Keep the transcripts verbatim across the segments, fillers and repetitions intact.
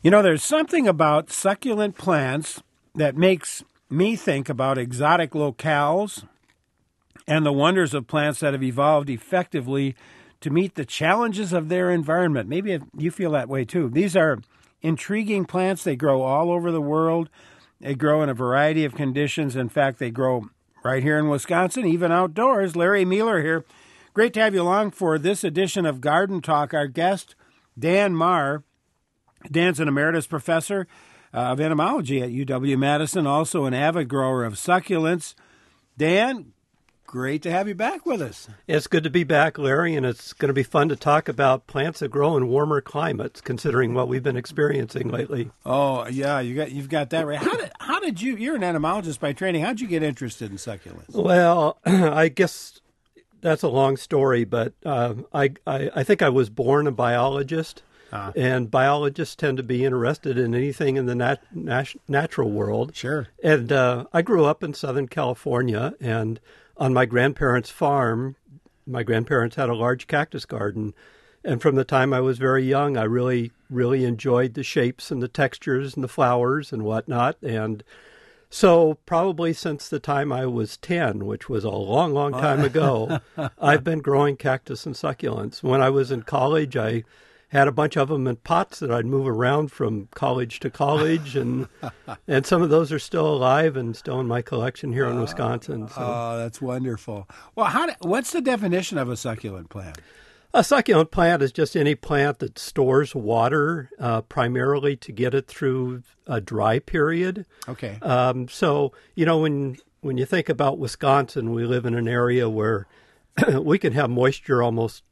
You know, there's something about succulent plants that makes me think about exotic locales and the wonders of plants that have evolved effectively to meet the challenges of their environment. Maybe you feel that way too. These are intriguing plants. They grow all over the world. They grow in a variety of conditions. In fact, they grow right here in Wisconsin, even outdoors. Larry Mueller here. Great to have you along for this edition of Garden Talk. Our guest, Dan Marr. Dan's an emeritus professor uh, of entomology at U W-Madison, also an avid grower of succulents. Dan, great to have you back with us. It's good to be back, Larry, and it's going to be fun to talk about plants that grow in warmer climates, considering what we've been experiencing lately. Oh, yeah, you got, you've got that right. How did, how did you, you're an entomologist by training, how did you get interested in succulents? Well, I guess that's a long story, but uh, I, I, I think I was born a biologist. Uh, and biologists tend to be interested in anything in the nat- nat- natural world. Sure. And uh, I grew up in Southern California, and on my grandparents' farm, my grandparents had a large cactus garden. And from the time I was very young, I really, really enjoyed the shapes and the textures and the flowers and whatnot. And so probably since the time I was ten, which was a long, long time ago, I've been growing cactus and succulents. When I was in college, I had a bunch of them in pots that I'd move around from college to college, and and some of those are still alive and still in my collection here in Wisconsin. So. Oh, that's wonderful. Well, how do, what's the definition of a succulent plant? A succulent plant is just any plant that stores water uh, primarily to get it through a dry period. Okay. Um, so, you know, when when you think about Wisconsin, we live in an area where we can have moisture almost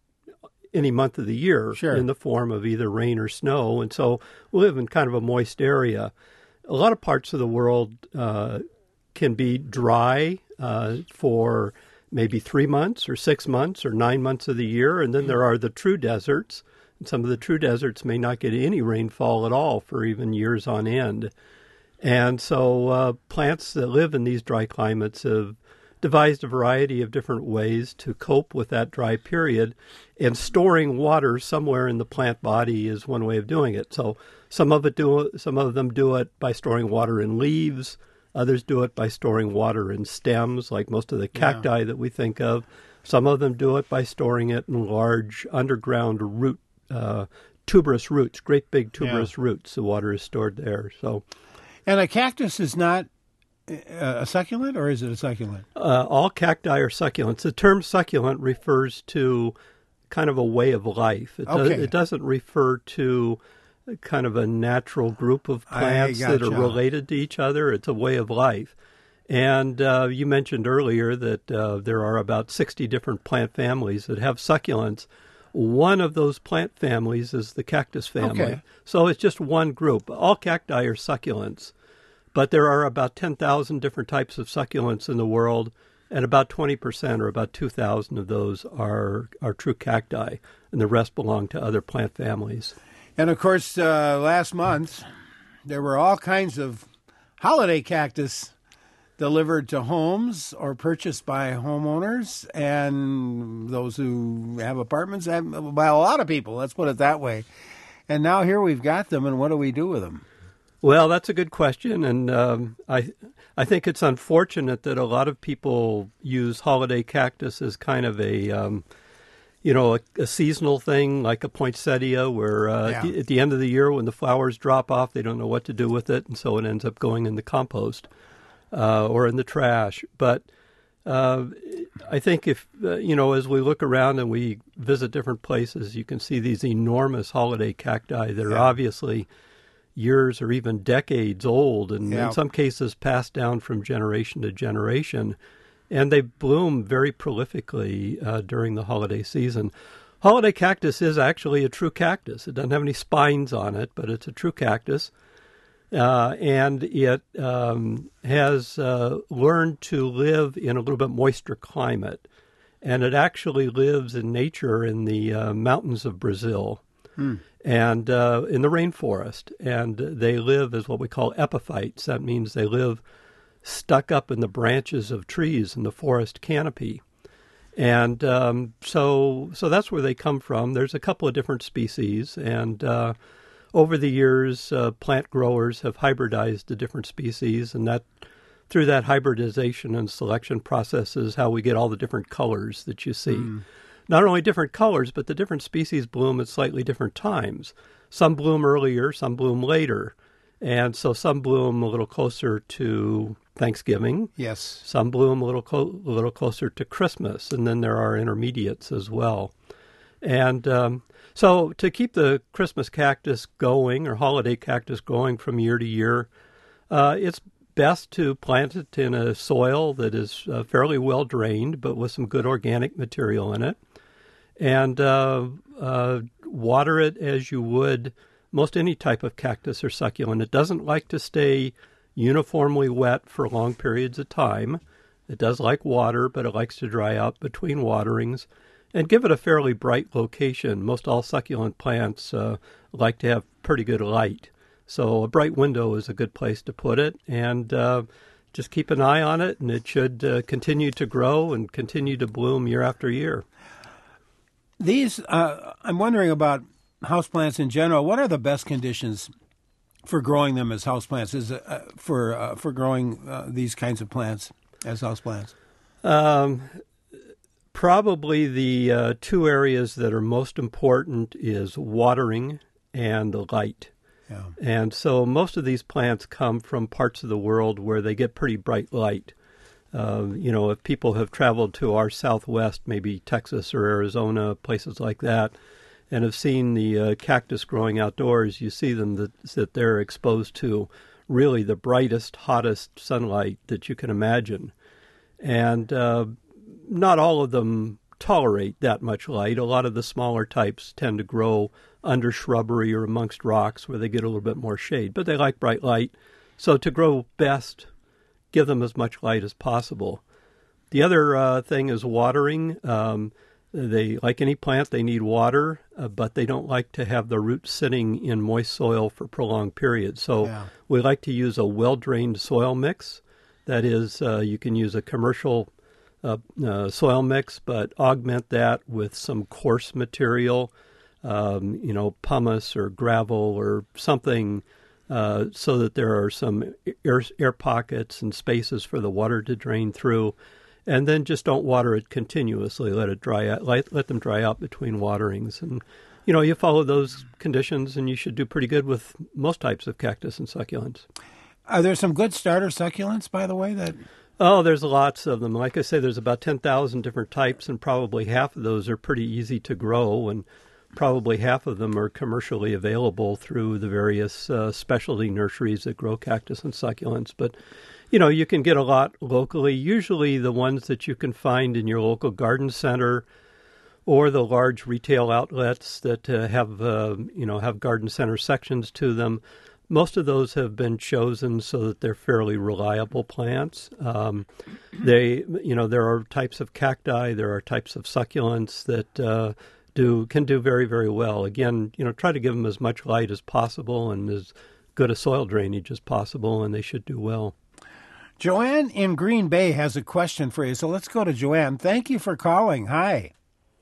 any month of the year sure. in the form of either rain or snow. And so we live in kind of a moist area. A lot of parts of the world uh, can be dry uh, for maybe three months or six months or nine months of the year. And then there are the true deserts. And some of the true deserts may not get any rainfall at all for even years on end. And so uh, plants that live in these dry climates have devised a variety of different ways to cope with that dry period, and storing water somewhere in the plant body is one way of doing it. So some of it do some of them do it by storing water in leaves. Others do it by storing water in stems, like most of the cacti yeah. that we think of. Some of them do it by storing it in large underground root, uh, tuberous roots, great big tuberous yeah. roots. The water is stored there. So, and a cactus is not a succulent, or is it a succulent? Uh, all cacti are succulents. The term succulent refers to kind of a way of life. It, okay. does, it doesn't refer to kind of a natural group of plants gotcha. that are related to each other. It's a way of life. And uh, you mentioned earlier that uh, there are about sixty different plant families that have succulents. One of those plant families is the cactus family. Okay. So it's just one group. All cacti are succulents. But there are about ten thousand different types of succulents in the world, and about twenty percent or about two thousand of those are, are true cacti, and the rest belong to other plant families. And, of course, uh, last month, there were all kinds of holiday cactus delivered to homes or purchased by homeowners, and those who have apartments, have, by a lot of people, let's put it that way. And now here we've got them, and what do we do with them? Well, that's a good question, and um, I I think it's unfortunate that a lot of people use holiday cactus as kind of a, um, you know, a, a seasonal thing, like a poinsettia, where uh, yeah. at the end of the year when the flowers drop off, they don't know what to do with it, and so it ends up going in the compost uh, or in the trash. But uh, I think if, uh, you know, as we look around and we visit different places, you can see these enormous holiday cacti that are yeah. obviously years or even decades old, and yeah. in some cases passed down from generation to generation. And they bloom very prolifically uh, during the holiday season. Holiday cactus is actually a true cactus. It doesn't have any spines on it, but it's a true cactus. Uh, and it um, has uh, learned to live in a little bit moister climate. And it actually lives in nature in the uh, mountains of Brazil. Hmm. And uh, in the rainforest, and they live as what we call epiphytes. That means they live stuck up in the branches of trees in the forest canopy. And um, so so that's where they come from. There's a couple of different species, and uh, over the years, uh, plant growers have hybridized the different species, and that through that hybridization and selection process is how we get all the different colors that you see. Mm. Not only different colors, but the different species bloom at slightly different times. Some bloom earlier, some bloom later. And so some bloom a little closer to Thanksgiving. Yes. Some bloom a little co- a little closer to Christmas, and then there are intermediates as well. And um, so to keep the Christmas cactus going or holiday cactus going from year to year, uh, it's best to plant it in a soil that is uh, fairly well drained, but with some good organic material in it, and uh, uh, water it as you would most any type of cactus or succulent. It doesn't like to stay uniformly wet for long periods of time. It does like water, but it likes to dry out between waterings. And give it a fairly bright location. Most all succulent plants uh, like to have pretty good light. So a bright window is a good place to put it. And uh, just keep an eye on it, and it should uh, continue to grow and continue to bloom year after year. These, uh, I'm wondering about houseplants in general. What are the best conditions for growing them as houseplants? Is uh, for uh, for growing uh, these kinds of plants as houseplants? Um, probably the uh, two areas that are most important is watering and the light. Yeah. And so most of these plants come from parts of the world where they get pretty bright light. Uh, you know, if people have traveled to our southwest, maybe Texas or Arizona, places like that, and have seen the uh, cactus growing outdoors, you see them that, that they're exposed to really the brightest, hottest sunlight that you can imagine. And uh, not all of them tolerate that much light. A lot of the smaller types tend to grow under shrubbery or amongst rocks where they get a little bit more shade, but they like bright light. So to grow best, give them as much light as possible. The other uh, thing is watering. Um, they, like any plant, they need water, uh, but they don't like to have the roots sitting in moist soil for prolonged periods. So yeah. we like to use a well-drained soil mix. That is, uh, you can use a commercial uh, uh, soil mix, but augment that with some coarse material, um, you know, pumice or gravel or something, uh, so that there are some air, air pockets and spaces for the water to drain through. And then just don't water it continuously. Let it dry out. Let, let them dry out between waterings. And, you know, you follow those conditions, and you should do pretty good with most types of cactus and succulents. Are there some good starter succulents, by the way? That Oh, there's lots of them. Like I say, there's about ten thousand different types, and probably half of those are pretty easy to grow, and probably half of them are commercially available through the various uh, specialty nurseries that grow cactus and succulents. But, you know, you can get a lot locally. Usually the ones that you can find in your local garden center or the large retail outlets that uh, have, uh, you know, have garden center sections to them. Most of those have been chosen so that they're fairly reliable plants. Um, they, you know, there are types of cacti, there are types of succulents that uh, do can do very, very well. Again, you know, try to give them as much light as possible and as good a soil drainage as possible, and they should do well. Joanne in Green Bay has a question for you, so let's go to Joanne. Thank you for calling. Hi.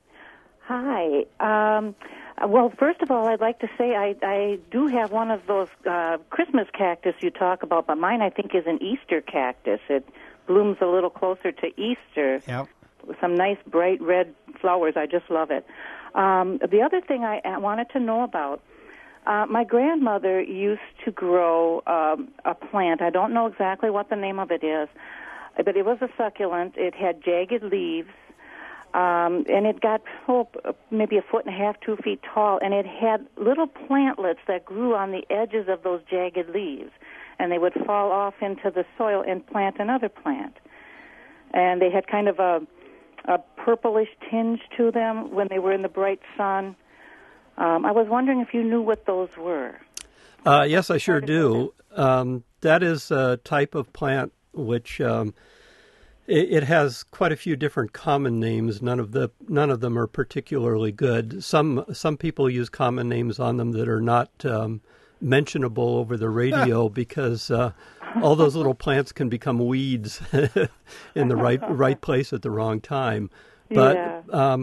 Hi. Um, well, first of all, I'd like to say I, I do have one of those uh, Christmas cactus you talk about, but mine I think is an Easter cactus. It blooms a little closer to Easter. Yep. With some nice bright red flowers. I just love it. Um, the other thing I, I wanted to know about, uh, my grandmother used to grow um, a plant. I don't know exactly what the name of it is, but it was a succulent. It had jagged leaves. Um, and it got oh, maybe a foot and a half, two feet tall, and it had little plantlets that grew on the edges of those jagged leaves, and they would fall off into the soil and plant another plant. And they had kind of a, a purplish tinge to them when they were in the bright sun. Um, I was wondering if you knew what those were. Uh, yes, I sure do. Um, that is a type of plant which... Um, It has quite a few different common names. None of the none of them are particularly good. Some some people use common names on them that are not um, mentionable over the radio because uh, all those little plants can become weeds in the right right place at the wrong time. But yeah. um,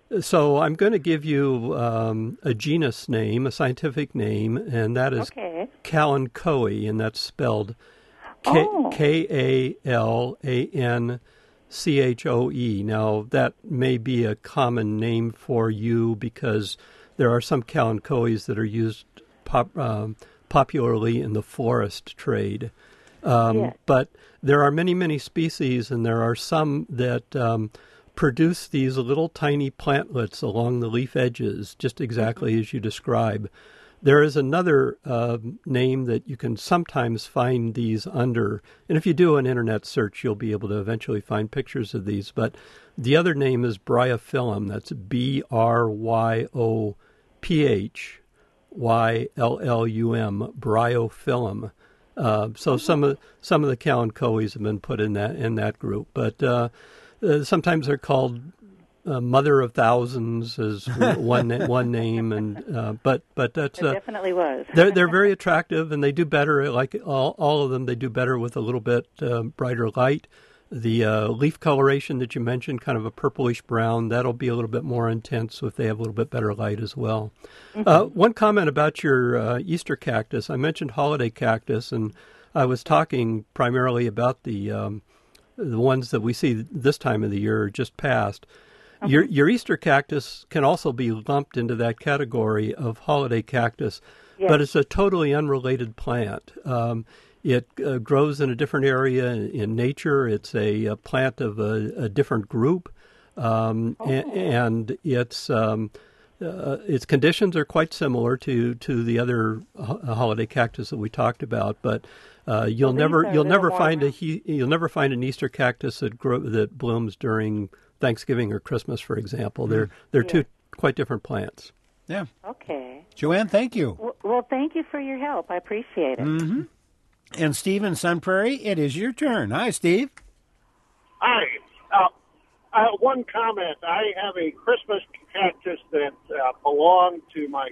So I'm going to give you um, a genus name, a scientific name, and that is Okay. Kalanchoe, and that's spelled K- Oh. K A L A N C H O E. Now, that may be a common name for you because there are some Kalanchoes that are used pop, um, popularly in the florist trade. Um, Yes. But there are many, many species, and there are some that um, produce these little tiny plantlets along the leaf edges, just exactly Mm-hmm. as you describe. There is another uh, name that you can sometimes find these under, and if you do an internet search, you'll be able to eventually find pictures of these. But the other name is Bryophyllum. That's B R Y O P H Y L L U M, Bryophyllum. Uh, so some of some of the Kalanchoes have been put in that in that group, but uh, uh, sometimes they're called uh, Mother of Thousands as one na- one name, and uh, but but that's It uh, definitely was. they're they're very attractive, and they do better. Like all all of them, they do better with a little bit uh, brighter light. The uh, leaf coloration that you mentioned, kind of a purplish brown, that'll be a little bit more intense if they have a little bit better light as well. Mm-hmm. Uh, one comment about your uh, Easter cactus. I mentioned holiday cactus, and I was talking primarily about the um, the ones that we see this time of the year just past. Uh-huh. Your your Easter cactus can also be lumped into that category of holiday cactus, yes. But it's a totally unrelated plant. Um, It uh, grows in a different area in, in nature. It's a, a plant of a, a different group, um, oh. and, and its um, uh, its conditions are quite similar to, to the other ho- holiday cactus that we talked about. But uh, you'll well, never you'll never find a he, you'll never find an Easter cactus that grow, that blooms during Thanksgiving or Christmas, for example. Mm. They're they're yeah. two quite different plants. Yeah. Okay. Joanne, thank you. Well, well thank you for your help. I appreciate it. Mm-hmm. And Steve in Sun Prairie, it is your turn. Hi, Steve. Hi. Uh, uh, one comment. I have a Christmas cactus that uh, belonged to my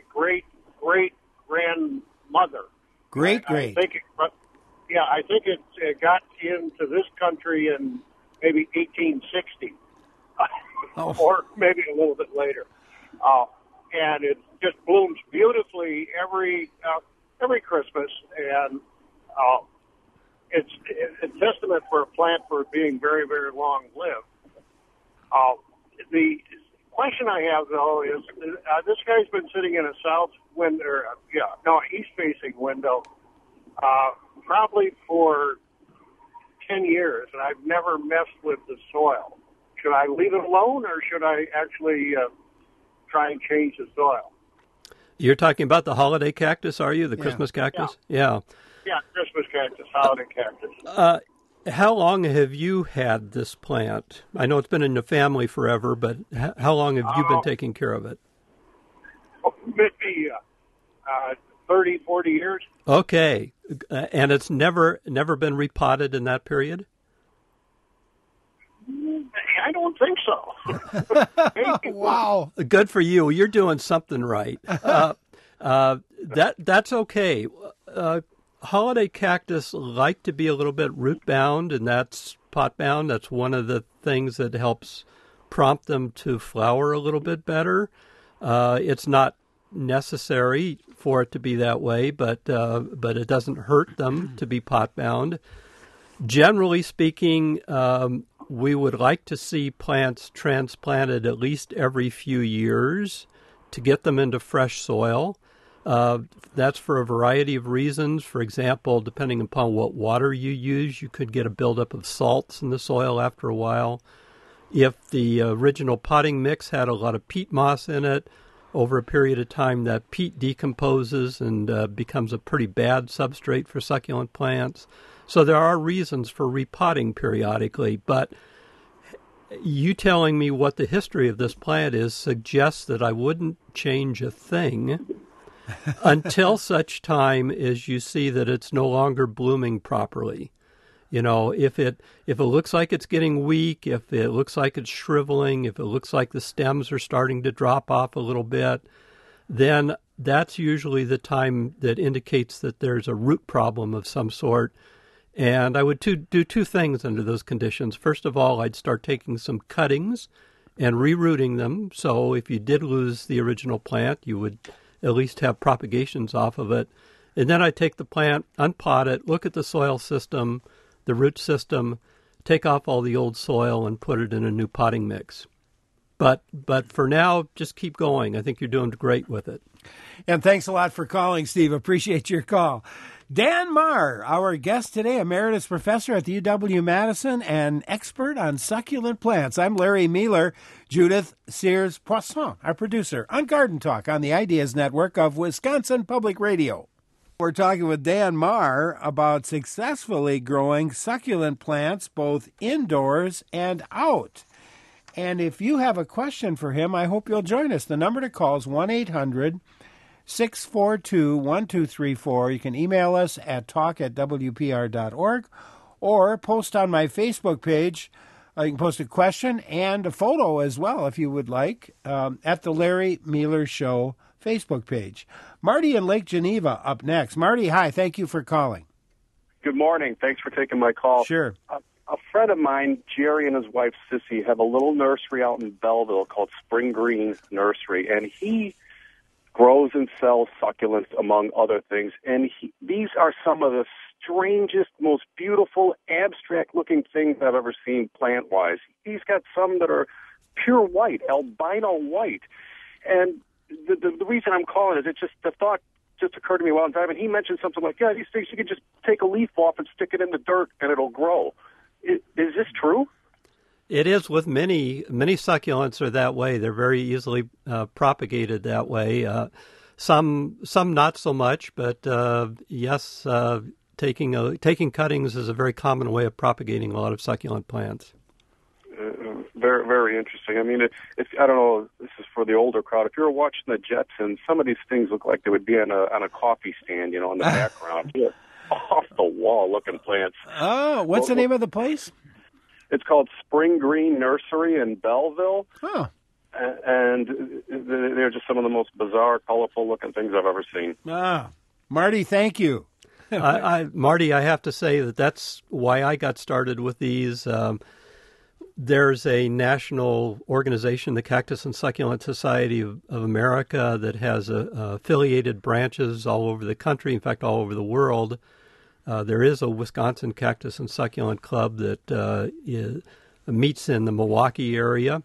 great-great-grandmother. Great, I, great. I think it, uh, yeah, I think it, it got into this country in maybe eighteen sixty, oh. or maybe a little bit later. Uh, and it just blooms beautifully every uh, every Christmas, and Uh, it's a testament for a plant for being very, very long-lived. Uh, the question I have, though, is uh, this guy's been sitting in a south window, or, yeah, no, east-facing window, uh, probably for ten years, and I've never messed with the soil. Should I leave it alone, or should I actually uh, try and change the soil? You're talking about the holiday cactus, are you? The yeah. Christmas cactus? Yeah. Yeah. Yeah, Christmas cactus, holiday cactus. Uh, how long have you had this plant? I know it's been in the family forever, but h- how long have you been uh, taking care of it? Maybe uh, uh, thirty, forty years. Okay. Uh, and it's never never been repotted in that period? I don't think so. Wow. Good for you. You're doing something right. Uh, uh, that That's okay. Uh, holiday cactus like to be a little bit root bound, and that's pot bound. That's one of the things that helps prompt them to flower a little bit better. Uh, it's not necessary for it to be that way, but uh, but it doesn't hurt them to be pot bound. Generally speaking, um, we would like to see plants transplanted at least every few years to get them into fresh soil. Uh, that's for a variety of reasons. For example, depending upon what water you use, you could get a buildup of salts in the soil after a while. If the original potting mix had a lot of peat moss in it, over a period of time that peat decomposes and uh, becomes a pretty bad substrate for succulent plants. So there are reasons for repotting periodically, but you telling me what the history of this plant is suggests that I wouldn't change a thing until such time as you see that it's no longer blooming properly. You know, if it if it looks like it's getting weak, if it looks like it's shriveling, if it looks like the stems are starting to drop off a little bit, then that's usually the time that indicates that there's a root problem of some sort. And I would to, do two things under those conditions. First of all, I'd start taking some cuttings and rerooting them. So if you did lose the original plant, you would at least have propagations off of it. And then I take the plant, unpot it, look at the soil system, the root system, take off all the old soil and put it in a new potting mix. But but for now, just keep going. I think you're doing great with it. And thanks a lot for calling, Steve. Appreciate your call. Dan Marr, our guest today, emeritus professor at the U W-Madison and expert on succulent plants. I'm Larry Mueller, Judith Sears-Poisson, our producer, on Garden Talk on the Ideas Network of Wisconsin Public Radio. We're talking with Dan Marr about successfully growing succulent plants both indoors and out. And if you have a question for him, I hope you'll join us. The number to call is one eight hundred six four two one two three four. You can email us at talk at w p r dot org or post on my Facebook page. Uh, you can post a question and a photo as well if you would like um, at the Larry Mueller Show Facebook page. Marty in Lake Geneva up next. Marty, hi. Thank you for calling. Good morning. Thanks for taking my call. Sure. Uh, a friend of mine, Jerry, and his wife, Sissy, have a little nursery out in Belleville called Spring Green Nursery, and he grows and sells succulents, among other things. And he, these are some of the strangest, most beautiful, abstract-looking things I've ever seen plant-wise. He's got some that are pure white, albino white. And the, the, the reason I'm calling is it just the thought just occurred to me while I'm driving. He mentioned something like, yeah, these things, you can just take a leaf off and stick it in the dirt, and it'll grow. Is, is this true? It is with many, many succulents are that way. They're very easily uh, propagated that way. Uh, some some not so much, but uh, yes, uh, taking a, taking cuttings is a very common way of propagating a lot of succulent plants. Uh, very, very interesting. I mean, if, if I don't know, this is for the older crowd. If you were watching the Jetsons, some of these things look like they would be on a on a coffee stand, you know, in the background. Yeah. Off the wall looking plants. Oh, what's well, the name of the place? It's called Spring Green Nursery in Belleville. Oh. And they're just some of the most bizarre, colorful looking things I've ever seen. Ah, Marty, thank you. I, I, Marty, I have to say that that's why I got started with these. Um, there's a national organization, the Cactus and Succulent Society of, of America, that has a, a affiliated branches all over the country, in fact, all over the world. Uh, there is a Wisconsin Cactus and Succulent Club that uh, is, meets in the Milwaukee area.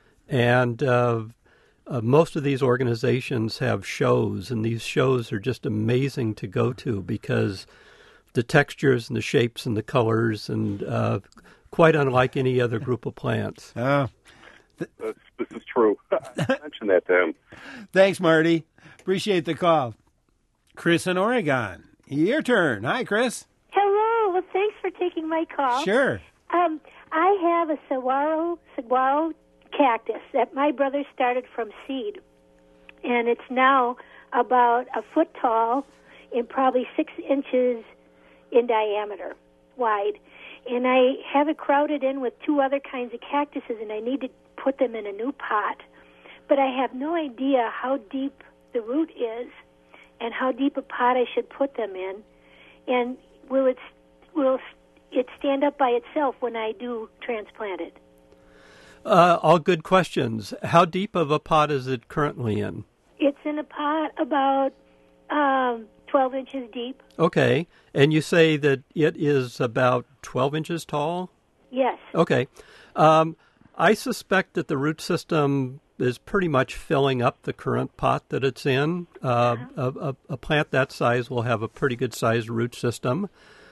And uh, uh, most of these organizations have shows, and these shows are just amazing to go to because the textures and the shapes and the colors, and uh, quite unlike any other group of plants. Uh, th- this, this is true. Mention that to him. Thanks, Marty. Appreciate the call. Chris in Oregon. Your turn. Hi, Chris. Hello. Well, thanks for taking my call. Sure. Um, I have a saguaro, saguaro cactus that my brother started from seed, and it's now about a foot tall and probably six inches in diameter, wide. And I have it crowded in with two other kinds of cactuses, and I need to put them in a new pot. But I have no idea how deep the root is and how deep a pot I should put them in, and will it will it stand up by itself when I do transplant it? Uh, all good questions. How deep of a pot is it currently in? It's in a pot about um, twelve inches deep. Okay, and you say that it is about twelve inches tall? Yes. Okay. Um, I suspect that the root system is pretty much filling up the current pot that it's in. Uh, uh-huh. a, a, a plant that size will have a pretty good-sized root system.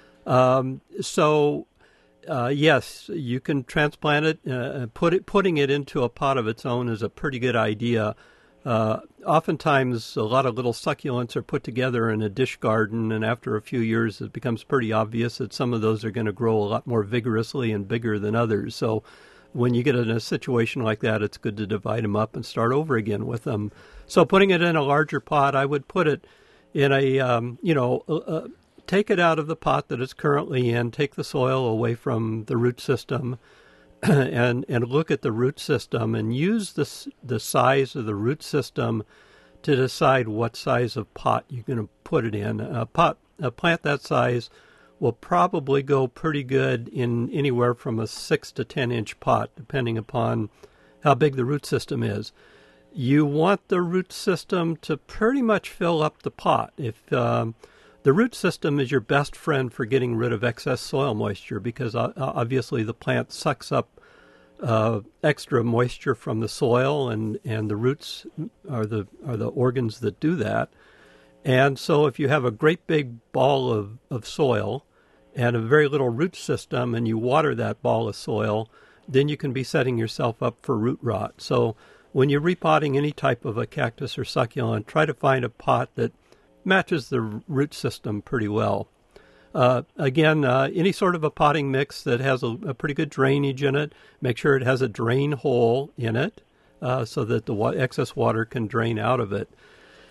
Um, so, uh, yes, you can transplant it. Uh, put it. Putting it into a pot of its own is a pretty good idea. Uh, oftentimes, a lot of little succulents are put together in a dish garden, and after a few years, it becomes pretty obvious that some of those are going to grow a lot more vigorously and bigger than others. So when you get in a situation like that, it's good to divide them up and start over again with them. So putting it in a larger pot, I would put it in a, um, you know, uh, take it out of the pot that it's currently in, take the soil away from the root system, and and look at the root system and use the, the size of the root system to decide what size of pot you're going to put it in. A pot, a plant that size will probably go pretty good in anywhere from a six to ten inch pot, depending upon how big the root system is. You want the root system to pretty much fill up the pot. If um, the root system is your best friend for getting rid of excess soil moisture, because uh, obviously the plant sucks up uh, extra moisture from the soil, and, and the roots are the are the organs that do that. And so if you have a great big ball of, of soil and a very little root system, and you water that ball of soil, then you can be setting yourself up for root rot. So when you're repotting any type of a cactus or succulent, try to find a pot that matches the root system pretty well. Uh, again, uh, any sort of a potting mix that has a, a pretty good drainage in it, make sure it has a drain hole in it uh, so that the wa- excess water can drain out of it.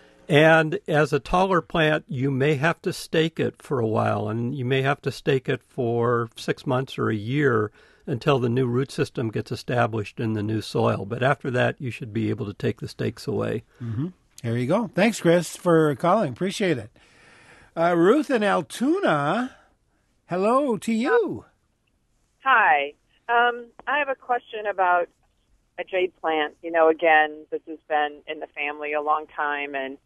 And as a taller plant, you may have to stake it for a while, and you may have to stake it for six months or a year until the new root system gets established in the new soil. But after that, you should be able to take the stakes away. Mm-hmm. There you go. Thanks, Chris, for calling. Appreciate it. Uh, Ruth in Altoona, hello to you. Hi. Um, I have a question about a jade plant. You know, again, this has been in the family a long time, and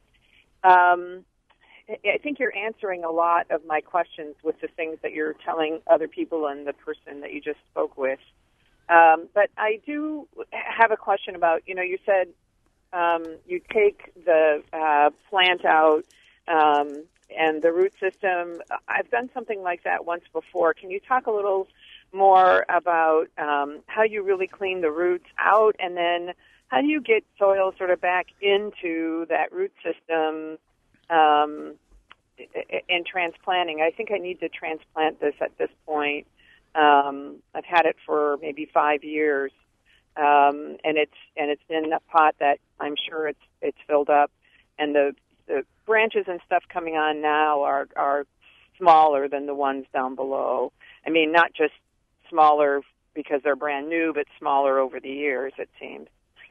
um, I think you're answering a lot of my questions with the things that you're telling other people and the person that you just spoke with. Um, but I do have a question about, you know, you said um, you take the uh, plant out um, and the root system. I've done something like that once before. Can you talk a little more about um, how you really clean the roots out, and then how do you get soil sort of back into that root system um, in transplanting? I think I need to transplant this at this point. Um, I've had it for maybe five years, um, and it's and it's in a pot that I'm sure it's it's filled up, and the the branches and stuff coming on now are are smaller than the ones down below. I mean, not just smaller because they're brand new, but smaller over the years, it seems.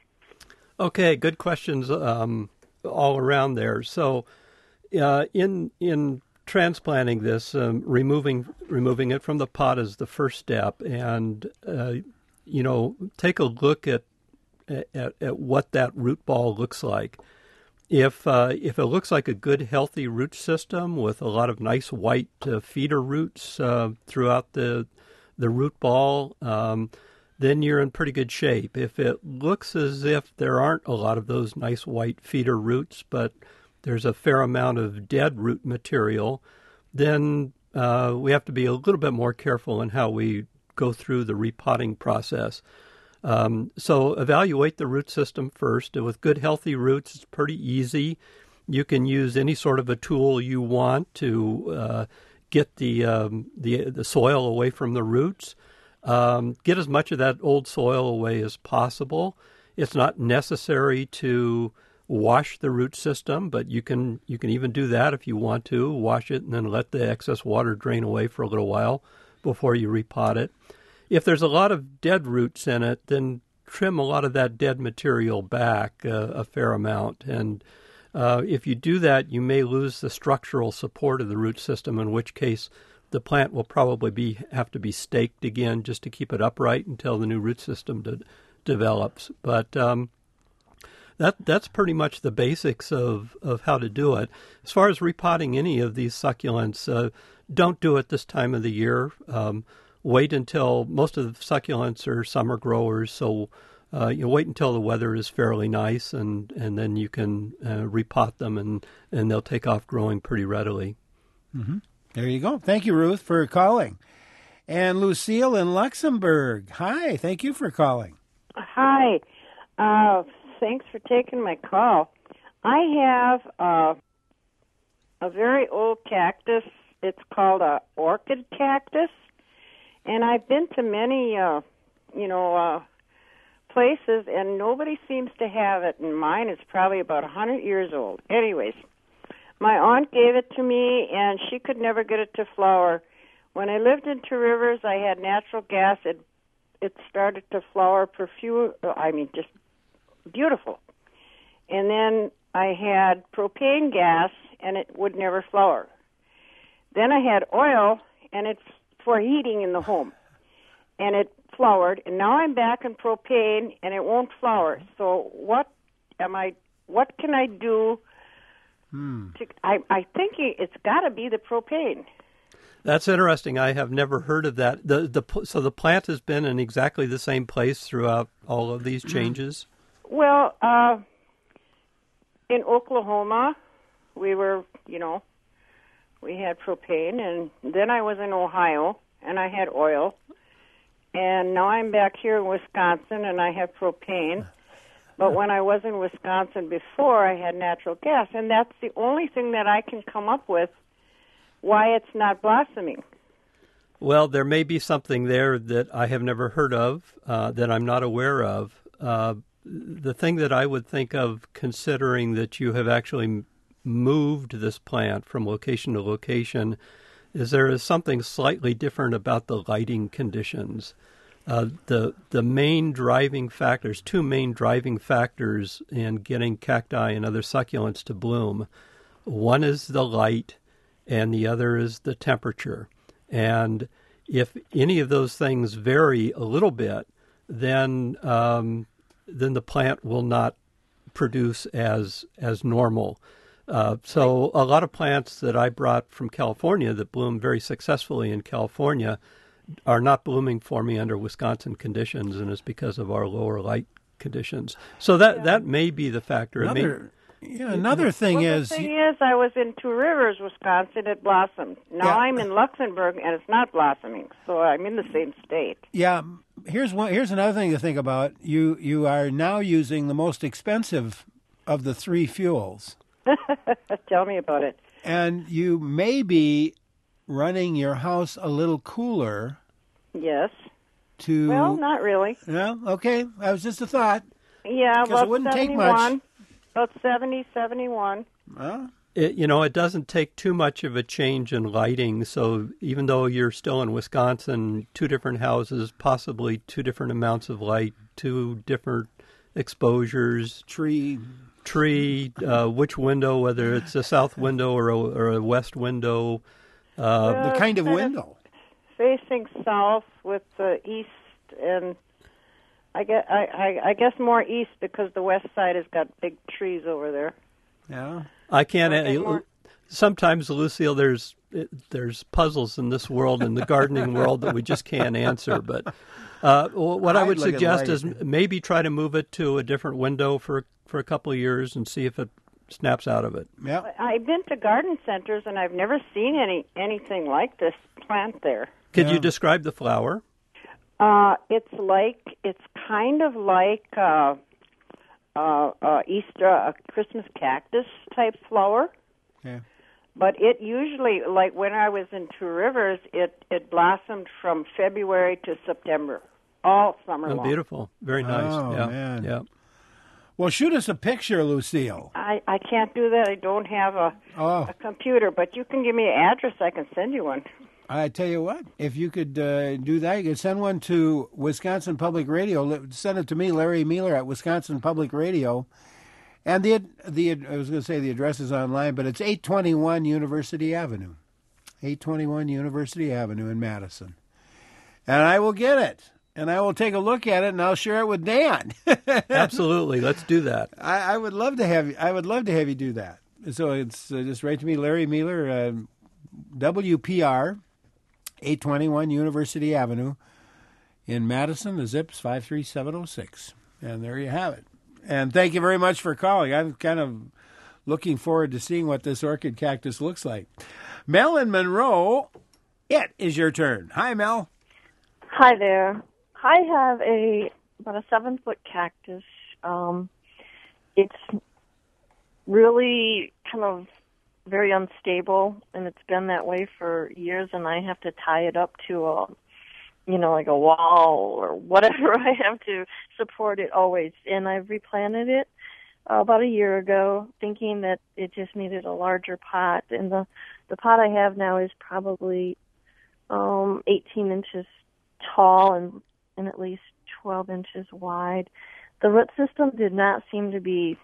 Okay, good questions um, all around there. So, uh, in in transplanting this, um, removing removing it from the pot is the first step, and uh, you know, take a look at, at at what that root ball looks like. If uh, if it looks like a good, healthy root system with a lot of nice white uh, feeder roots uh, throughout the the root ball, um, then you're in pretty good shape. If it looks as if there aren't a lot of those nice white feeder roots, but there's a fair amount of dead root material, then uh, we have to be a little bit more careful in how we go through the repotting process. Um, so evaluate the root system first. With good, healthy roots, it's pretty easy. You can use any sort of a tool you want to uh, get the, um, the the soil away from the roots. Um, get as much of that old soil away as possible. It's not necessary to wash the root system, but you can you can even do that if you want to. Wash it and then let the excess water drain away for a little while before you repot it. If there's a lot of dead roots in it, then trim a lot of that dead material back uh, a fair amount. And uh, if you do that, you may lose the structural support of the root system, in which case the plant will probably be have to be staked again just to keep it upright until the new root system de- develops. But um, that that's pretty much the basics of, of how to do it. As far as repotting any of these succulents, uh, don't do it this time of the year. Um, wait until most of the succulents are summer growers, so uh, you know, wait until the weather is fairly nice, and, and then you can uh, repot them, and, and they'll take off growing pretty readily. Mm-hmm. There you go. Thank you, Ruth, for calling. And Lucille in Luxembourg. Hi, thank you for calling. Hi. Uh, thanks for taking my call. I have uh, a very old cactus. It's called a orchid cactus. And I've been to many, uh, you know, uh, places, and nobody seems to have it. And mine is probably about one hundred years old. Anyways, my aunt gave it to me, and she could never get it to flower. When I lived in Two Rivers, I had natural gas. It it started to flower perfume. I mean, just beautiful. And then I had propane gas, and it would never flower. Then I had oil, and it's for heating in the home. and it flowered, and now I'm back in propane, and it won't flower. So what am I? What can I do? Hmm. To, I I think it's got to be the propane. That's interesting. I have never heard of that. The the so the plant has been in exactly the same place throughout all of these changes. Well, uh, in Oklahoma, we were, you know, we had propane, and then I was in Ohio, and I had oil, and now I'm back here in Wisconsin, and I have propane. But when I was in Wisconsin before, I had natural gas, and that's the only thing that I can come up with why it's not blossoming. Well, there may be something there that I have never heard of, uh, that I'm not aware of. Uh, the thing that I would think of, considering that you have actually moved this plant from location to location, is there is something slightly different about the lighting conditions. Uh, the the main driving factors, two main driving factors in getting cacti and other succulents to bloom, one is the light, and the other is the temperature. And if any of those things vary a little bit, then um, then the plant will not produce as as normal. Uh, so a lot of plants that I brought from California that bloom very successfully in California are not blooming for me under Wisconsin conditions, and it's because of our lower light conditions. So that yeah. that may be the factor. Another, yeah, another thing well, is... The thing is, I was in Two Rivers, Wisconsin. It blossomed. Now yeah. I'm in Luxembourg, and it's not blossoming. So I'm in the same state. Yeah. Here's one. Here's another thing to think about. You you are now using the most expensive of the three fuels. Tell me about it. And you may be running your house a little cooler. Yes. To well, not really. No, okay. That was just a thought. Yeah, because it wouldn't take much. About seventy, seventy-one. Well, it, you know, it doesn't take too much of a change in lighting. So even though you're still in Wisconsin, two different houses, possibly two different amounts of light, two different exposures, tree, tree, uh, which window, whether it's a south window or a, or a west window, uh, well, the kind of window. Facing south with the east, and I guess, I, I, I guess more east because the west side has got big trees over there. Yeah, I can't. Uh, sometimes, Lucille, there's there's puzzles in this world, in the gardening world, that we just can't answer. But uh, what I would suggest is maybe try to move it to a different window for for a couple of years and see if it snaps out of it. Yeah, I've been to garden centers and I've never seen any anything like this plant there. Could yeah. you describe the flower? Uh, it's like it's kind of like uh, uh, uh, Easter, a Christmas cactus type flower. Yeah. But it usually, like when I was in Two Rivers, it it blossomed from February to September, all summer oh, long. Beautiful, very nice. Oh yeah. man. Yeah. Well, shoot us a picture, Lucille. I, I can't do that. I don't have a oh. a computer, but you can give me an address. I can send you one. I tell you what, if you could uh, do that, you could send one to Wisconsin Public Radio. Send it to me, Larry Mueller, at Wisconsin Public Radio. And the the I was going to say the address is online, but it's eight twenty-one University Avenue. eight twenty-one University Avenue in Madison. And I will get it. And I will take a look at it, and I'll share it with Dan. Absolutely, let's do that. I, I would love to have you. I would love to have you do that. So it's uh, just write to me, Larry Mueller, uh, W P R, eight twenty-one University Avenue in Madison. The zip's five three seven oh six, and there you have it. And thank you very much for calling. I'm kind of looking forward to seeing what this orchid cactus looks like. Mel in Monroe, it is your turn. Hi, Mel. Hi there. I have a about a seven foot cactus. Um, it's really kind of very unstable, and it's been that way for years. And I have to tie it up to a, you know, like a wall or whatever I have to support it always. And I've replanted it uh, about a year ago, thinking that it just needed a larger pot. And the the pot I have now is probably um, eighteen inches tall and and at least twelve inches wide. The root system did not seem to be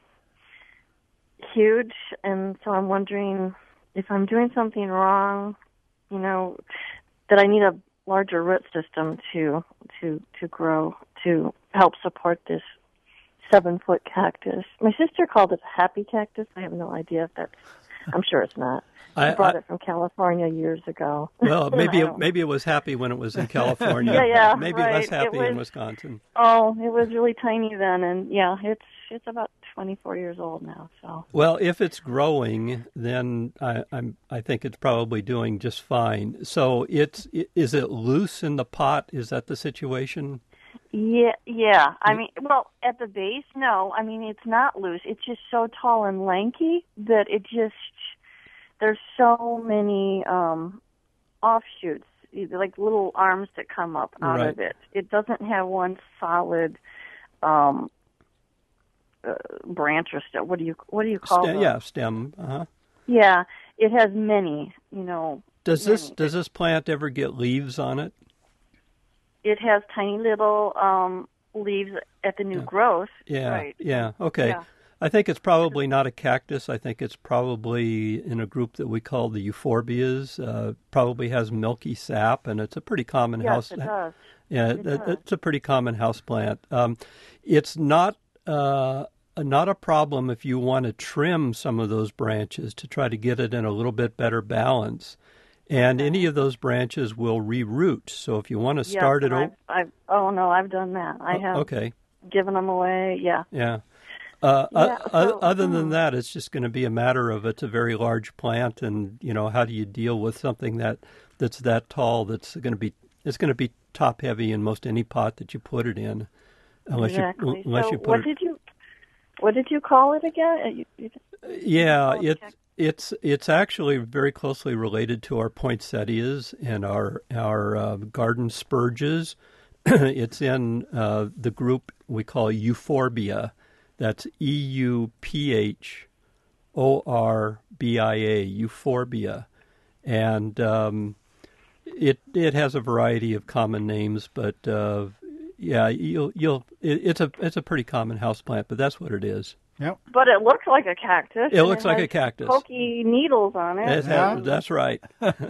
huge, and so I'm wondering if I'm doing something wrong, you know, that I need a larger root system to to to grow to help support this seven foot cactus. My sister called it a happy cactus. I have no idea if that's. I'm sure it's not. I, I brought I, it from California years ago. Well, maybe it, maybe it was happy when it was in California. yeah, yeah, maybe right. less happy was, in Wisconsin. Oh, it was really tiny then, and yeah, it's it's about twenty-four years old now. So. Well, if it's growing, then I, I'm I think it's probably doing just fine. So it's is it loose in the pot? Is that the situation? Yeah, yeah. I mean, well, at the base, no. I mean, it's not loose. It's just so tall and lanky that it just, there's so many um, offshoots, like little arms that come up out right. of it. It doesn't have one solid um, uh, branch or stem. What do you what do you call Stem, them? yeah, stem. Uh-huh. Yeah, it has many. You know. Does many. this does this plant ever get leaves on it? It has tiny little um, leaves at the new yeah. growth. Yeah, right. yeah, okay. Yeah. I think it's probably not a cactus. I think it's probably in a group that we call the euphorbias. Uh, probably has milky sap, and it's a pretty common yes, house. It does. Yeah, it does. It's a pretty common house plant. Um, it's not uh, not a problem if you want to trim some of those branches to try to get it in a little bit better balance. And any of those branches will reroot. So if you want to start yes, it over, I've, I've, oh no, I've done that. I have okay. given them away. Yeah. Yeah. Uh, yeah uh, so, other than hmm. that, it's just going to be a matter of it's a very large plant, and you know how do you deal with something that that's that tall? That's going to be it's going to be top heavy in most any pot that you put it in, unless exactly. you unless so you put what it. Did you, what did you call it again? Uh, you, you, yeah, you it's it's it's actually very closely related to our poinsettias and our our uh, garden spurges. It's in uh, the group we call Euphorbia. That's E U P H O R B I A, Euphorbia. And um, it it has a variety of common names, but uh, yeah, you'll you'll it, it's a it's a pretty common houseplant, but that's what it is. Yep. But it looks like a cactus. It looks it like has a cactus. Pokey needles on it. it yeah. has, that's right.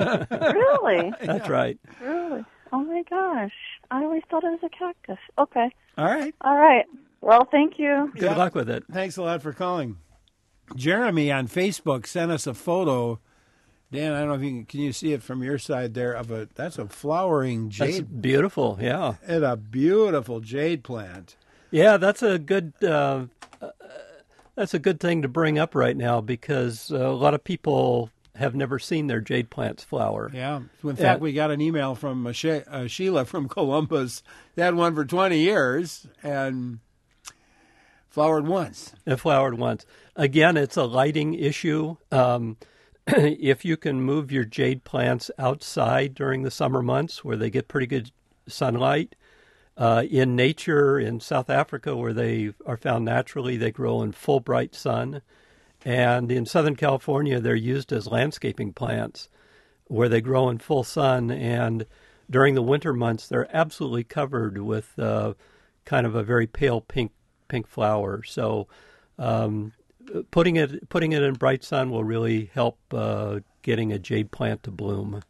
Really? That's right. Really? Oh my gosh! I always thought it was a cactus. Okay. All right. All right. Well, thank you. Good luck with it. Thanks a lot for calling. Jeremy on Facebook sent us a photo. Dan, I don't know if you can, can you see it from your side there of a that's a flowering jade. That's beautiful. Yeah. It's a beautiful jade plant. Yeah, that's a good uh, uh, that's a good thing to bring up right now because uh, a lot of people have never seen their jade plants flower. Yeah. In fact, Yeah. we got an email from uh, she- uh, Sheila from Columbus. They had one for twenty years and flowered once. It flowered once. Again, it's a lighting issue. Um, if you can move your jade plants outside during the summer months where they get pretty good sunlight, uh, in nature, in South Africa where they are found naturally, they grow in full bright sun. And in Southern California, they're used as landscaping plants where they grow in full sun. And during the winter months, they're absolutely covered with uh, kind of a very pale pink pink flower. So um, putting it putting it in bright sun will really help uh, getting a jade plant to bloom.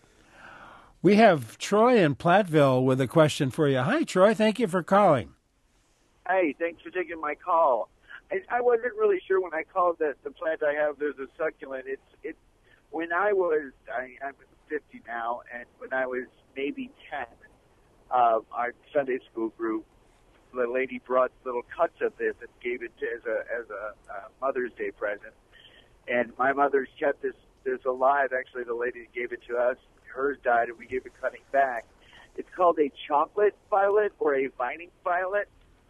We have Troy in Platteville with a question for you. Hi, Troy. Thank you for calling. Hey, thanks for taking my call. I, I wasn't really sure when I called that the plant I have, there's a succulent. It's it. When I was, I, I'm fifty now, and when I was maybe ten, uh, our Sunday school group, the lady brought little cuts of this and gave it to, as a as a uh, Mother's Day present. And my mother's kept this this alive. Actually, the lady that gave it to us, hers died, and we gave it cutting back. It's called a chocolate violet or a vining violet.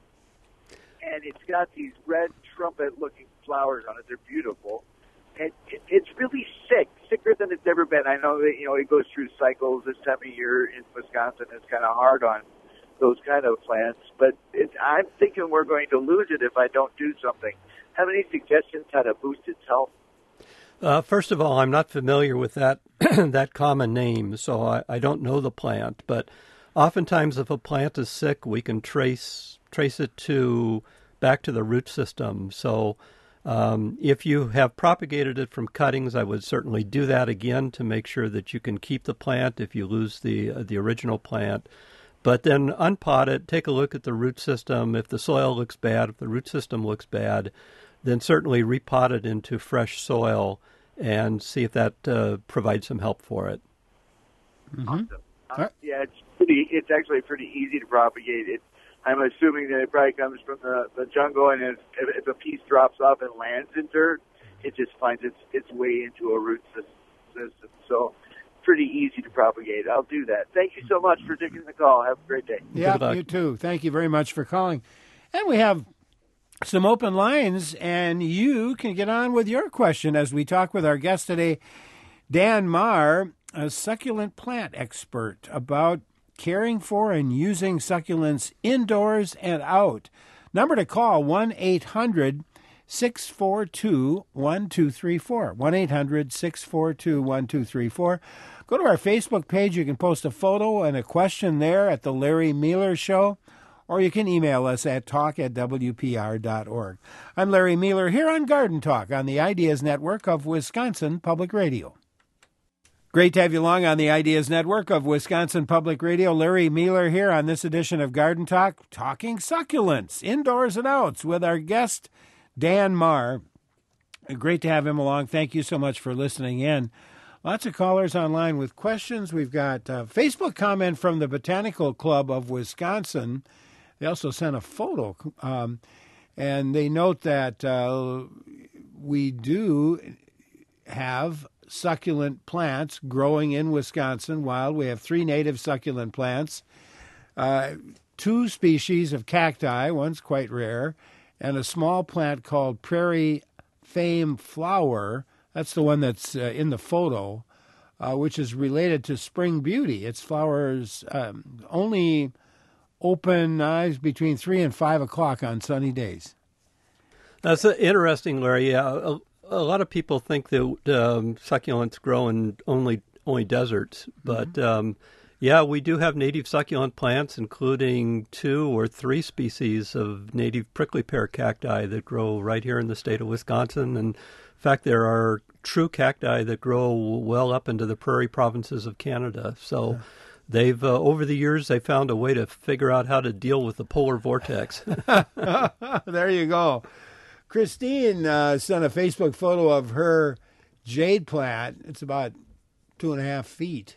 And it's got these red trumpet-looking flowers on it. They're beautiful. And it, it's really sick, sicker than it's ever been. I know that, you know, it goes through cycles this time of year in Wisconsin. It's kind of hard on those kind of plants. But it, I'm thinking we're going to lose it if I don't do something. Have any suggestions how to boost its health? Uh, first of all, I'm not familiar with that that common name, so I, I don't know the plant. But oftentimes, if a plant is sick, we can trace trace it to back to the root system. So Um, if you have propagated it from cuttings, I would certainly do that again to make sure that you can keep the plant if you lose the uh, the original plant. But then unpot it, take a look at the root system. If the soil looks bad, if the root system looks bad, then certainly repot it into fresh soil and see if that uh, provides some help for it. Mm-hmm. Awesome. Uh, yeah, it's pretty. It's actually pretty easy to propagate. It, I'm assuming that it probably comes from the, the jungle, and if, if a piece drops off and lands in dirt, it just finds its its way into a root system. So, pretty easy to propagate. I'll do that. Thank you so much for taking the call. Have a great day. Yeah, you too. Thank you very much for calling. And we have some open lines, and you can get on with your question as we talk with our guest today, Dan Marr, a succulent plant expert, about caring for and using succulents indoors and out. Number to call, one eight hundred six four two one two three four, one eight hundred six four two one two three four. Go to our Facebook page. You can post a photo and a question there at The Larry Mealer Show, or you can email us at talk at w p r dot org. I'm Larry Mealer here on Garden Talk on the Ideas Network of Wisconsin Public Radio. Great to have you along on the Ideas Network of Wisconsin Public Radio. Larry Mealer here on this edition of Garden Talk, talking succulents, indoors and outs, with our guest, Dan Marr. Great to have him along. Thank you so much for listening in. Lots of callers online with questions. We've got a Facebook comment from the Botanical Club of Wisconsin. They also sent a photo, um, and they note that uh, we do have succulent plants growing in Wisconsin wild. We have three native succulent plants, uh, two species of cacti, one's quite rare, and a small plant called prairie fame flower. That's the one that's uh, in the photo, uh, which is related to spring beauty. Its flowers um, only open uh, between three and five o'clock on sunny days. That's uh, interesting, Larry. Yeah, a, a lot of people think that um, succulents grow in only only deserts, but mm-hmm. um, yeah, we do have native succulent plants, including two or three species of native prickly pear cacti that grow right here in the state of Wisconsin. And in fact, there are true cacti that grow well up into the prairie provinces of Canada. So yeah. they've, uh, over the years, they found a way to figure out how to deal with the polar vortex. There you go. Christine uh, sent a Facebook photo of her jade plant. It's about two and a half feet.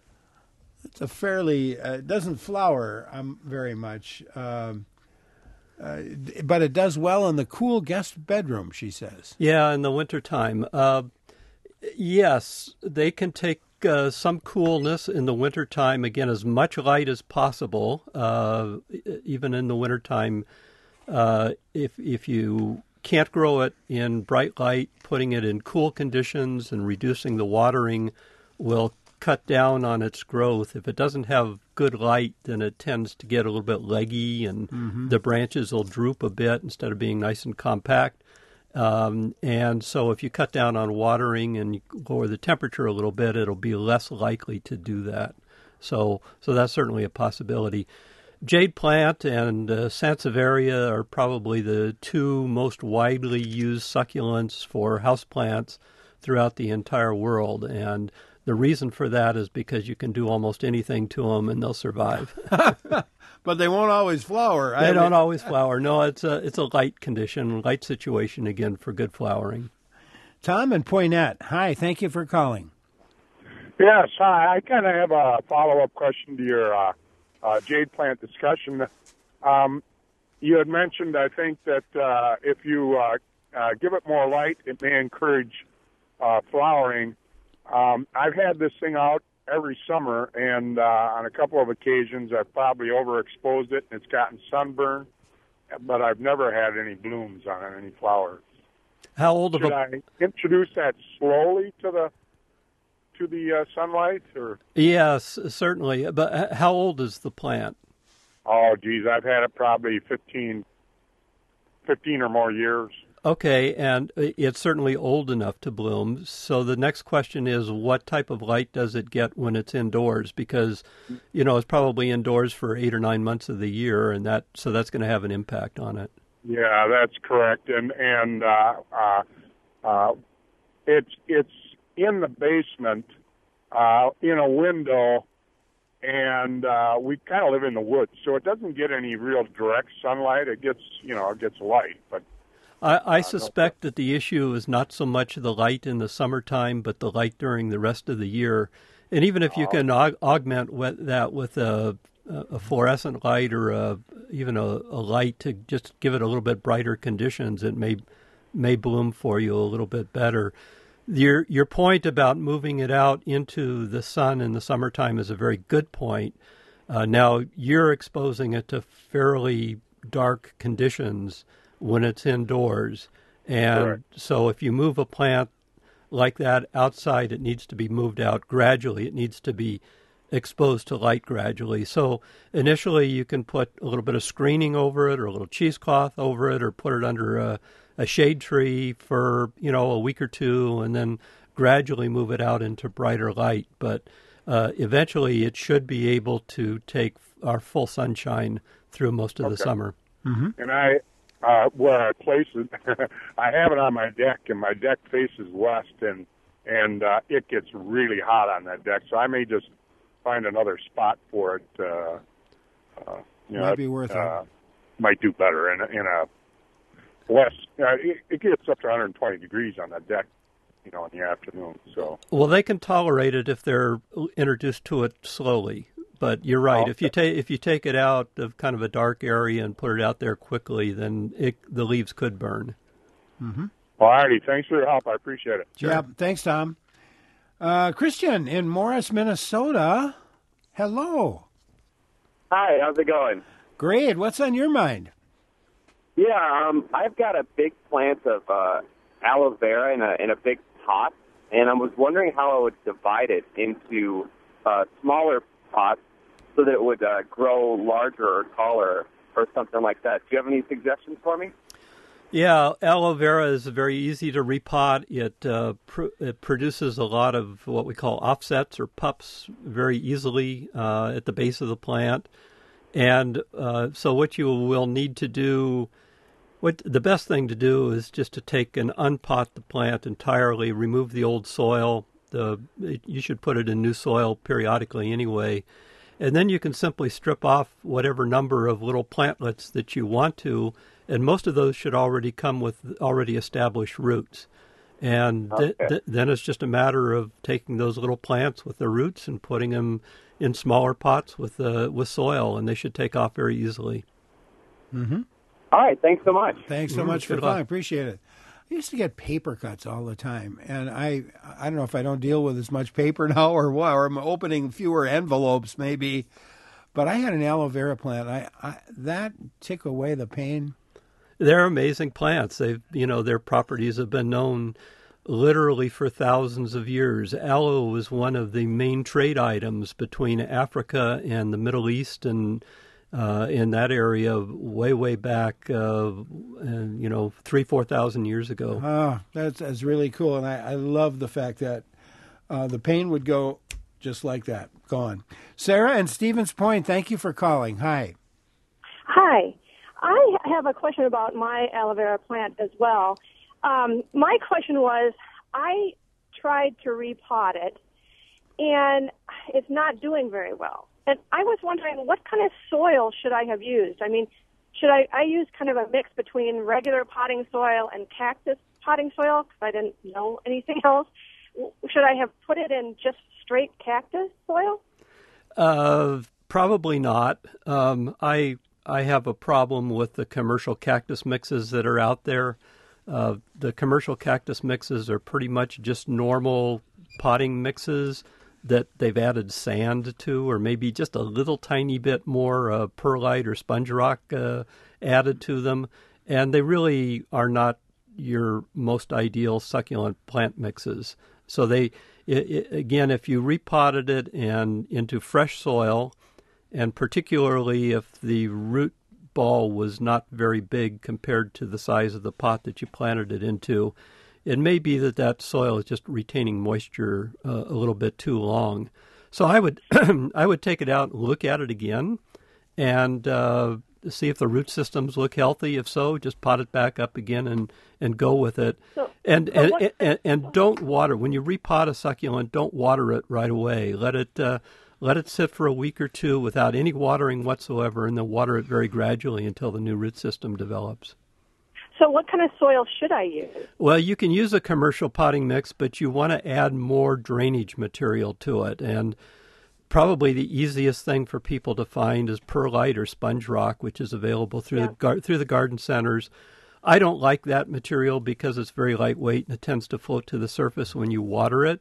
It's a fairly, uh, it doesn't flower um, very much, um, uh, but it does well in the cool guest bedroom, she says. Yeah, in the wintertime. Uh, yes, they can take uh, some coolness in the wintertime. Again, as much light as possible, uh, even in the wintertime. Uh, if if you can't grow it in bright light, putting it in cool conditions and reducing the watering will cut down on its growth. If it doesn't have good light, then it tends to get a little bit leggy, and mm-hmm. the branches will droop a bit instead of being nice and compact. Um, and so if you cut down on watering and you lower the temperature a little bit, it'll be less likely to do that. So so that's certainly a possibility. Jade plant and uh, Sansevieria are probably the two most widely used succulents for houseplants throughout the entire world, and the reason for that is because you can do almost anything to them and they'll survive. But they won't always flower. They I don't mean... always flower. No, it's a it's a light condition, light situation again for good flowering. Tom and Poynette, hi. Thank you for calling. Yes, hi. I kind of have a follow-up question to your uh, uh, jade plant discussion. Um, you had mentioned, I think, that uh, if you uh, uh, give it more light, it may encourage uh, flowering. Um, I've had this thing out every summer, and uh, on a couple of occasions I've probably overexposed it, and it's gotten sunburn, but I've never had any blooms on it, any flowers. How old Should of a... I introduce that slowly to the to the uh, sunlight? Or Yes, certainly. But how old is the plant? Oh, geez, I've had it probably fifteen, fifteen or more years. Okay, and it's certainly old enough to bloom. So the next question is, what type of light does it get when it's indoors? Because, you know, it's probably indoors for eight or nine months of the year, and that so that's going to have an impact on it. Yeah, that's correct, and and uh, uh, uh, it's it's in the basement, uh, in a window, and uh, we kind of live in the woods, so it doesn't get any real direct sunlight. It gets you know it gets light, but I, I suspect that the issue is not so much the light in the summertime, but the light during the rest of the year. And even if you can aug- augment with that with a, a fluorescent light or a, even a, a light to just give it a little bit brighter conditions, it may may bloom for you a little bit better. Your your point about moving it out into the sun in the summertime is a very good point. Uh, now you're exposing it to fairly dark conditions when it's indoors, and Correct. So if you move a plant like that outside, it needs to be moved out gradually. It needs to be exposed to light gradually. So initially you can put a little bit of screening over it or a little cheesecloth over it or put it under a, a shade tree for, you know, a week or two and then gradually move it out into brighter light. But uh, eventually it should be able to take our full sunshine through most of Okay. the summer. Mm-hmm. and I uh, where I place it, I have it on my deck, and my deck faces west, and and uh, it gets really hot on that deck. So I may just find another spot for it. Uh, uh, you know, Might be worth uh, it. Might do better in a, in a less. Uh, it, it gets up to one hundred twenty degrees on that deck, you know, in the afternoon. So Well, they can tolerate it if they're introduced to it slowly. But you're right. Oh, If you take if you take it out of kind of a dark area and put it out there quickly, then it, the leaves could burn. Mm-hmm. All righty. Thanks for your help. I appreciate it. Yeah, thanks, Tom. Uh, Christian in Morris, Minnesota. Hello. Hi, how's it going? Great. What's on your mind? Yeah, um, I've got a big plant of uh, aloe vera in a in a big pot, and I was wondering how I would divide it into uh, smaller pots so that it would uh, grow larger or taller or something like that. Do you have any suggestions for me? Yeah, aloe vera is very easy to repot. It uh, pr- it produces a lot of what we call offsets or pups very easily uh, at the base of the plant. And uh, so what you will need to do, what the best thing to do is just to take and unpot the plant entirely, remove the old soil. The you should put it in new soil periodically anyway. And then you can simply strip off whatever number of little plantlets that you want to, and most of those should already come with already established roots. And th- Okay. th- then it's just a matter of taking those little plants with the roots and putting them in smaller pots with uh, with soil, and they should take off very easily. Mm-hmm. All right, thanks so much. Thanks so Mm, much for good calling. luck. Appreciate it. I used to get paper cuts all the time, and I I don't know if I don't deal with as much paper now or what, or I'm opening fewer envelopes maybe. But I had an aloe vera plant. I, I that took away the pain. They're amazing plants. They've, you know, their properties have been known literally for thousands of years. Aloe was one of the main trade items between Africa and the Middle East and uh, in that area way, way back, uh, and, you know, three, four thousand years ago. Oh, that's that's really cool, and I, I love the fact that uh, the pain would go just like that, gone. Sarah and Stevens Point, thank you for calling. Hi. Hi. I have a question about my aloe vera plant as well. Um, my question was, I tried to repot it, and it's not doing very well. And I was wondering, what kind of soil should I have used? I mean, should I, I use kind of a mix between regular potting soil and cactus potting soil, because I didn't know anything else? Should I have put it in just straight cactus soil? Uh, probably not. Um, I I have a problem with the commercial cactus mixes that are out there. Uh, the commercial cactus mixes are pretty much just normal potting mixes that they've added sand to, or maybe just a little tiny bit more uh, perlite or sponge rock uh, added to them. And they really are not your most ideal succulent plant mixes. So they, it, it, again, if you repotted it and into fresh soil, and particularly if the root ball was not very big compared to the size of the pot that you planted it into, it may be that that soil is just retaining moisture uh, a little bit too long. So I would I would take it out and look at it again, and uh, to see if the root systems look healthy. If so, just pot it back up again and, and go with it. So, and, so and, what, and and don't water. When you repot a succulent, don't water it right away. Let it uh, let it sit for a week or two without any watering whatsoever, and then water it very gradually until the new root system develops. So what kind of soil should I use? Well, you can use a commercial potting mix, but you want to add more drainage material to it. And probably the easiest thing for people to find is perlite or sponge rock, which is available through yeah. the gar- through the garden centers. I don't like that material because it's very lightweight and it tends to float to the surface when you water it.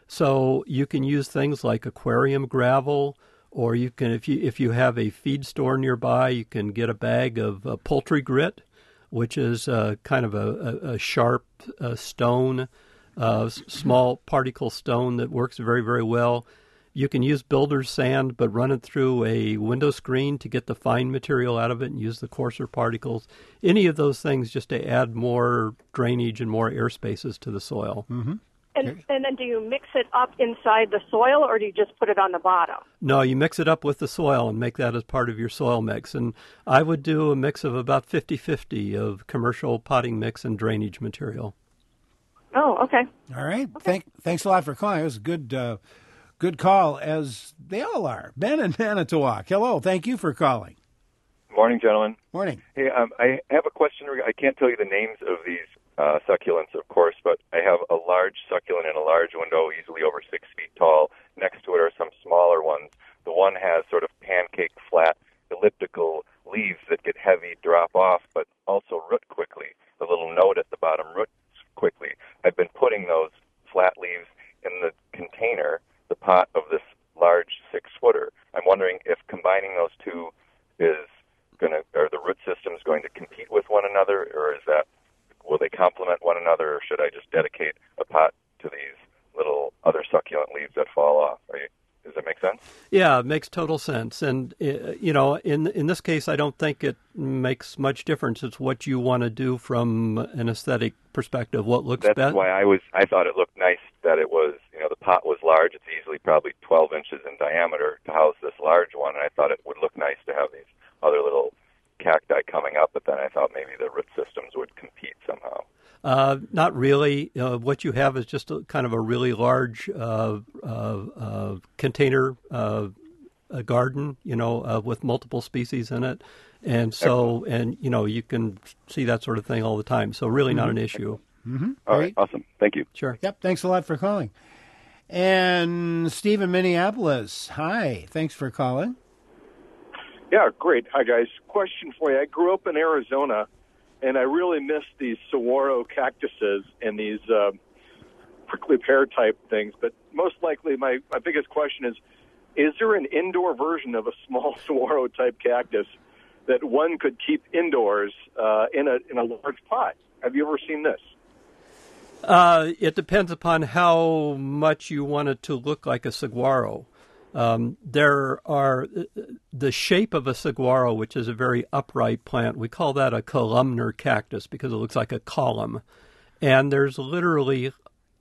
So you can use things like aquarium gravel, or you can, if you if you have a feed store nearby, you can get a bag of uh, poultry grit, which is uh, kind of a, a, a sharp uh, stone, uh, small particle stone that works very, very well. You can use builder's sand, but run it through a window screen to get the fine material out of it and use the coarser particles. Any of those things just to add more drainage and more air spaces to the soil. Mm-hmm. And, and then do you mix it up inside the soil, or do you just put it on the bottom? No, you mix it up with the soil and make that as part of your soil mix. And I would do a mix of about fifty-fifty of commercial potting mix and drainage material. Oh, okay. All right. Okay. Thank, thanks a lot for calling. It was a good, uh, good call, as they all are. Ben in Manitowoc. Hello. Thank you for calling. Morning, gentlemen. Morning. Hey, um, I have a question. I can't tell you the names of these uh, succulents, of course, but I have a large succulent in a large window, easily over six feet tall. Next to it are some smaller ones. The one has sort of pancake, flat, elliptical leaves that get heavy, drop off, but also root quickly. The little note at the bottom roots quickly. I've been putting those flat leaves in the container, the pot of this large six-footer. I'm wondering if combining those two is going to, are the root systems going to compete with one another, or is that, will they complement one another, or should I just dedicate a pot to these little other succulent leaves that fall off? Are you, does that make sense? Yeah, it makes total sense. And, uh, you know, in in this case, I don't think it makes much difference. It's what you want to do from an aesthetic perspective, what looks best. best. That's why I was, I thought it looked nice that it was, you know, the pot was large. It's easily probably twelve inches in diameter to house this large one. And I thought it would look nice to have these other little cacti coming up, but then I thought maybe the root systems would compete somehow. Uh, not really. Uh, what you have is just a, kind of a really large uh, uh, uh, container uh, a garden, you know, uh, with multiple species in it. And so, Excellent. and, you know, you can see that sort of thing all the time. So really not mm-hmm. an issue. Mm-hmm. All right. Awesome. Thank you. Sure. Yep. Thanks a lot for calling. And Steve in Minneapolis. Hi. Thanks for calling. Yeah, great. Hi, guys. Question for you. I grew up in Arizona, and I really miss these saguaro cactuses and these uh, prickly pear type things. But most likely, my, my biggest question is, is there an indoor version of a small saguaro type cactus that one could keep indoors uh, in a in a large pot? Have you ever seen this? Uh, it depends upon how much you want it to look like a saguaro. Um, there are the shape of a saguaro, which is a very upright plant. We call that a columnar cactus because it looks like a column. And there's literally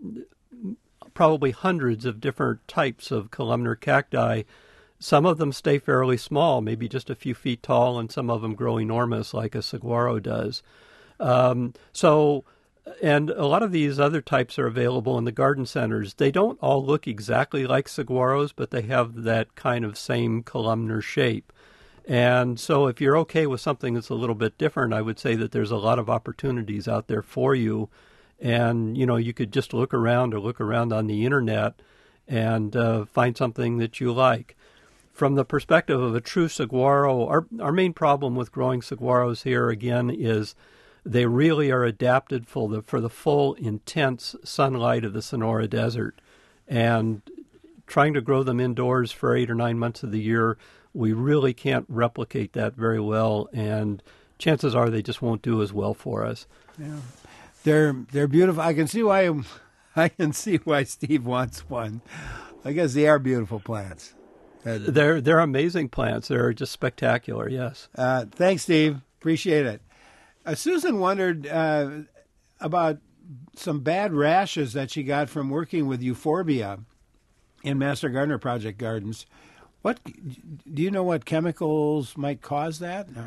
probably hundreds of different types of columnar cacti. Some of them stay fairly small, maybe just a few feet tall, and some of them grow enormous like a saguaro does. Um, so... And a lot of these other types are available in the garden centers. They don't all look exactly like saguaros, but they have that kind of same columnar shape. And so if you're okay with something that's a little bit different, I would say that there's a lot of opportunities out there for you. And, you know, you could just look around or look around on the internet and uh, find something that you like. From the perspective of a true saguaro, our, our main problem with growing saguaros here, again, is they really are adapted for the for the full, intense sunlight of the Sonora Desert. And trying to grow them indoors for eight or nine months of the year, we really can't replicate that very well. And chances are they just won't do as well for us. Yeah, they're they're beautiful. I can see why I can see why Steve wants one. I guess they are beautiful plants. Uh, they're they're amazing plants. They're just spectacular. Yes. Uh, thanks, Steve. Appreciate it. Uh, Susan wondered uh, about some bad rashes that she got from working with euphorbia in Master Gardener Project gardens. What do you know? What chemicals might cause that?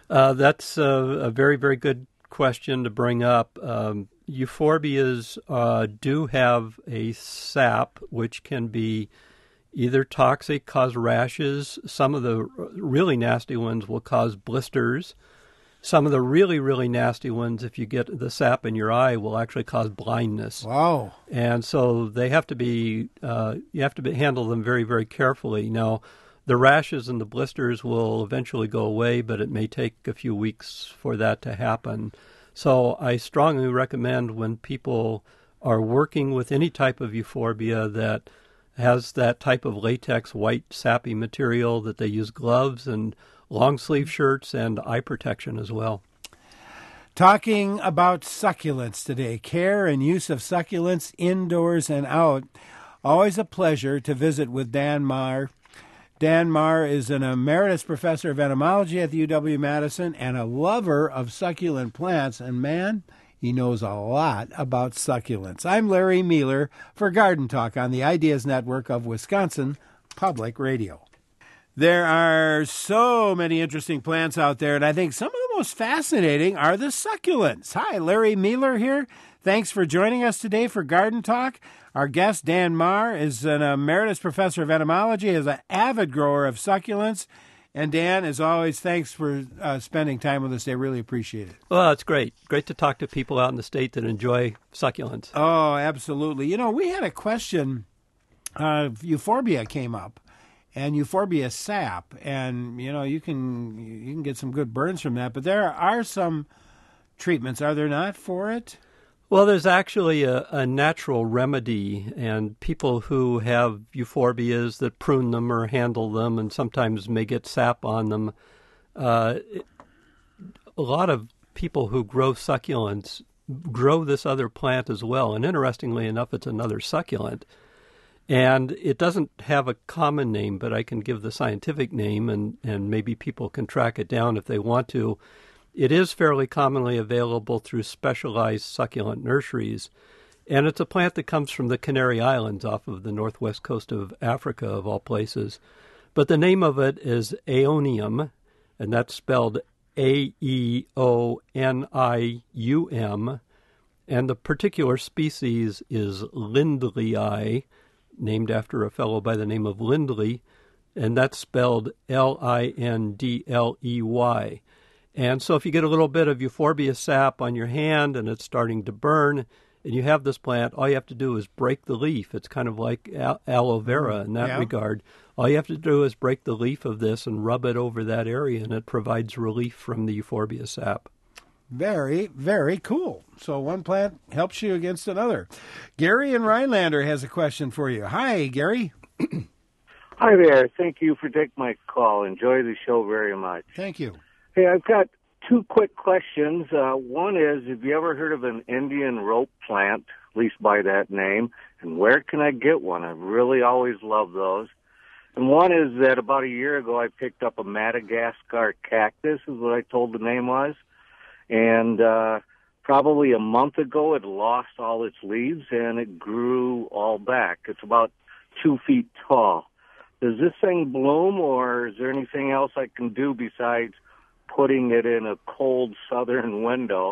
Uh, that's a, a very, very good question to bring up. Um, euphorbias uh, do have a sap which can be either toxic, cause rashes. Some of the really nasty ones will cause blisters. Some of the really, really nasty ones, if you get the sap in your eye, will actually cause blindness. Wow. And so they have to be, uh, you have to be, handle them very, very carefully. Now, the rashes and the blisters will eventually go away, but it may take a few weeks for that to happen. So I strongly recommend when people are working with any type of euphorbia that has that type of latex white sappy material, that they use gloves and long sleeve shirts and eye protection as well. Talking about succulents today, care and use of succulents indoors and out. Always a pleasure to visit with Dan Marr. Dan Marr is an emeritus professor of entomology at the U W-Madison and a lover of succulent plants. And man, he knows a lot about succulents. I'm Larry Mueller for Garden Talk on the Ideas Network of Wisconsin Public Radio. There are so many interesting plants out there, and I think some of the most fascinating are the succulents. Hi, Larry Mueller here. Thanks for joining us today for Garden Talk. Our guest, Dan Marr, is an emeritus professor of entomology, is an avid grower of succulents. And Dan, as always, thanks for uh, spending time with us today. Really appreciate it. Well, it's great. Great to talk to people out in the state that enjoy succulents. Oh, absolutely. You know, we had a question. Uh, euphorbia came up. And euphorbia sap, and you know you can you can get some good burns from that. But there are some treatments, are there not, for it? Well, there's actually a, a natural remedy, and people who have euphorbias that prune them or handle them, and sometimes may get sap on them. Uh, a lot of people who grow succulents grow this other plant as well, and interestingly enough, it's another succulent. And it doesn't have a common name, but I can give the scientific name, and, and maybe people can track it down if they want to. It is fairly commonly available through specialized succulent nurseries, and it's a plant that comes from the Canary Islands off of the northwest coast of Africa, of all places. But the name of it is Aeonium, and that's spelled A E O N I U M, and the particular species is Lindleyi, named after a fellow by the name of Lindley, and that's spelled L I N D L E Y. And so if you get a little bit of euphorbia sap on your hand and it's starting to burn, and you have this plant, all you have to do is break the leaf. It's kind of like al- aloe vera in that yeah. regard. All you have to do is break the leaf of this and rub it over that area, and it provides relief from the euphorbia sap. Very, very cool. So one plant helps you against another. Gary in Rhinelander has a question for you. Hi, Gary. Hi there. Thank you for taking my call. Enjoy the show very much. Thank you. Hey, I've got two quick questions. Uh, one is, have you ever heard of an Indian rope plant, at least by that name? And where can I get one? I really always love those. And one is that about a year ago I picked up a Madagascar cactus, is what I told the name was. And uh, probably a month ago, it lost all its leaves, and it grew all back. It's about two feet tall. Does this thing bloom, or is there anything else I can do besides putting it in a cold southern window?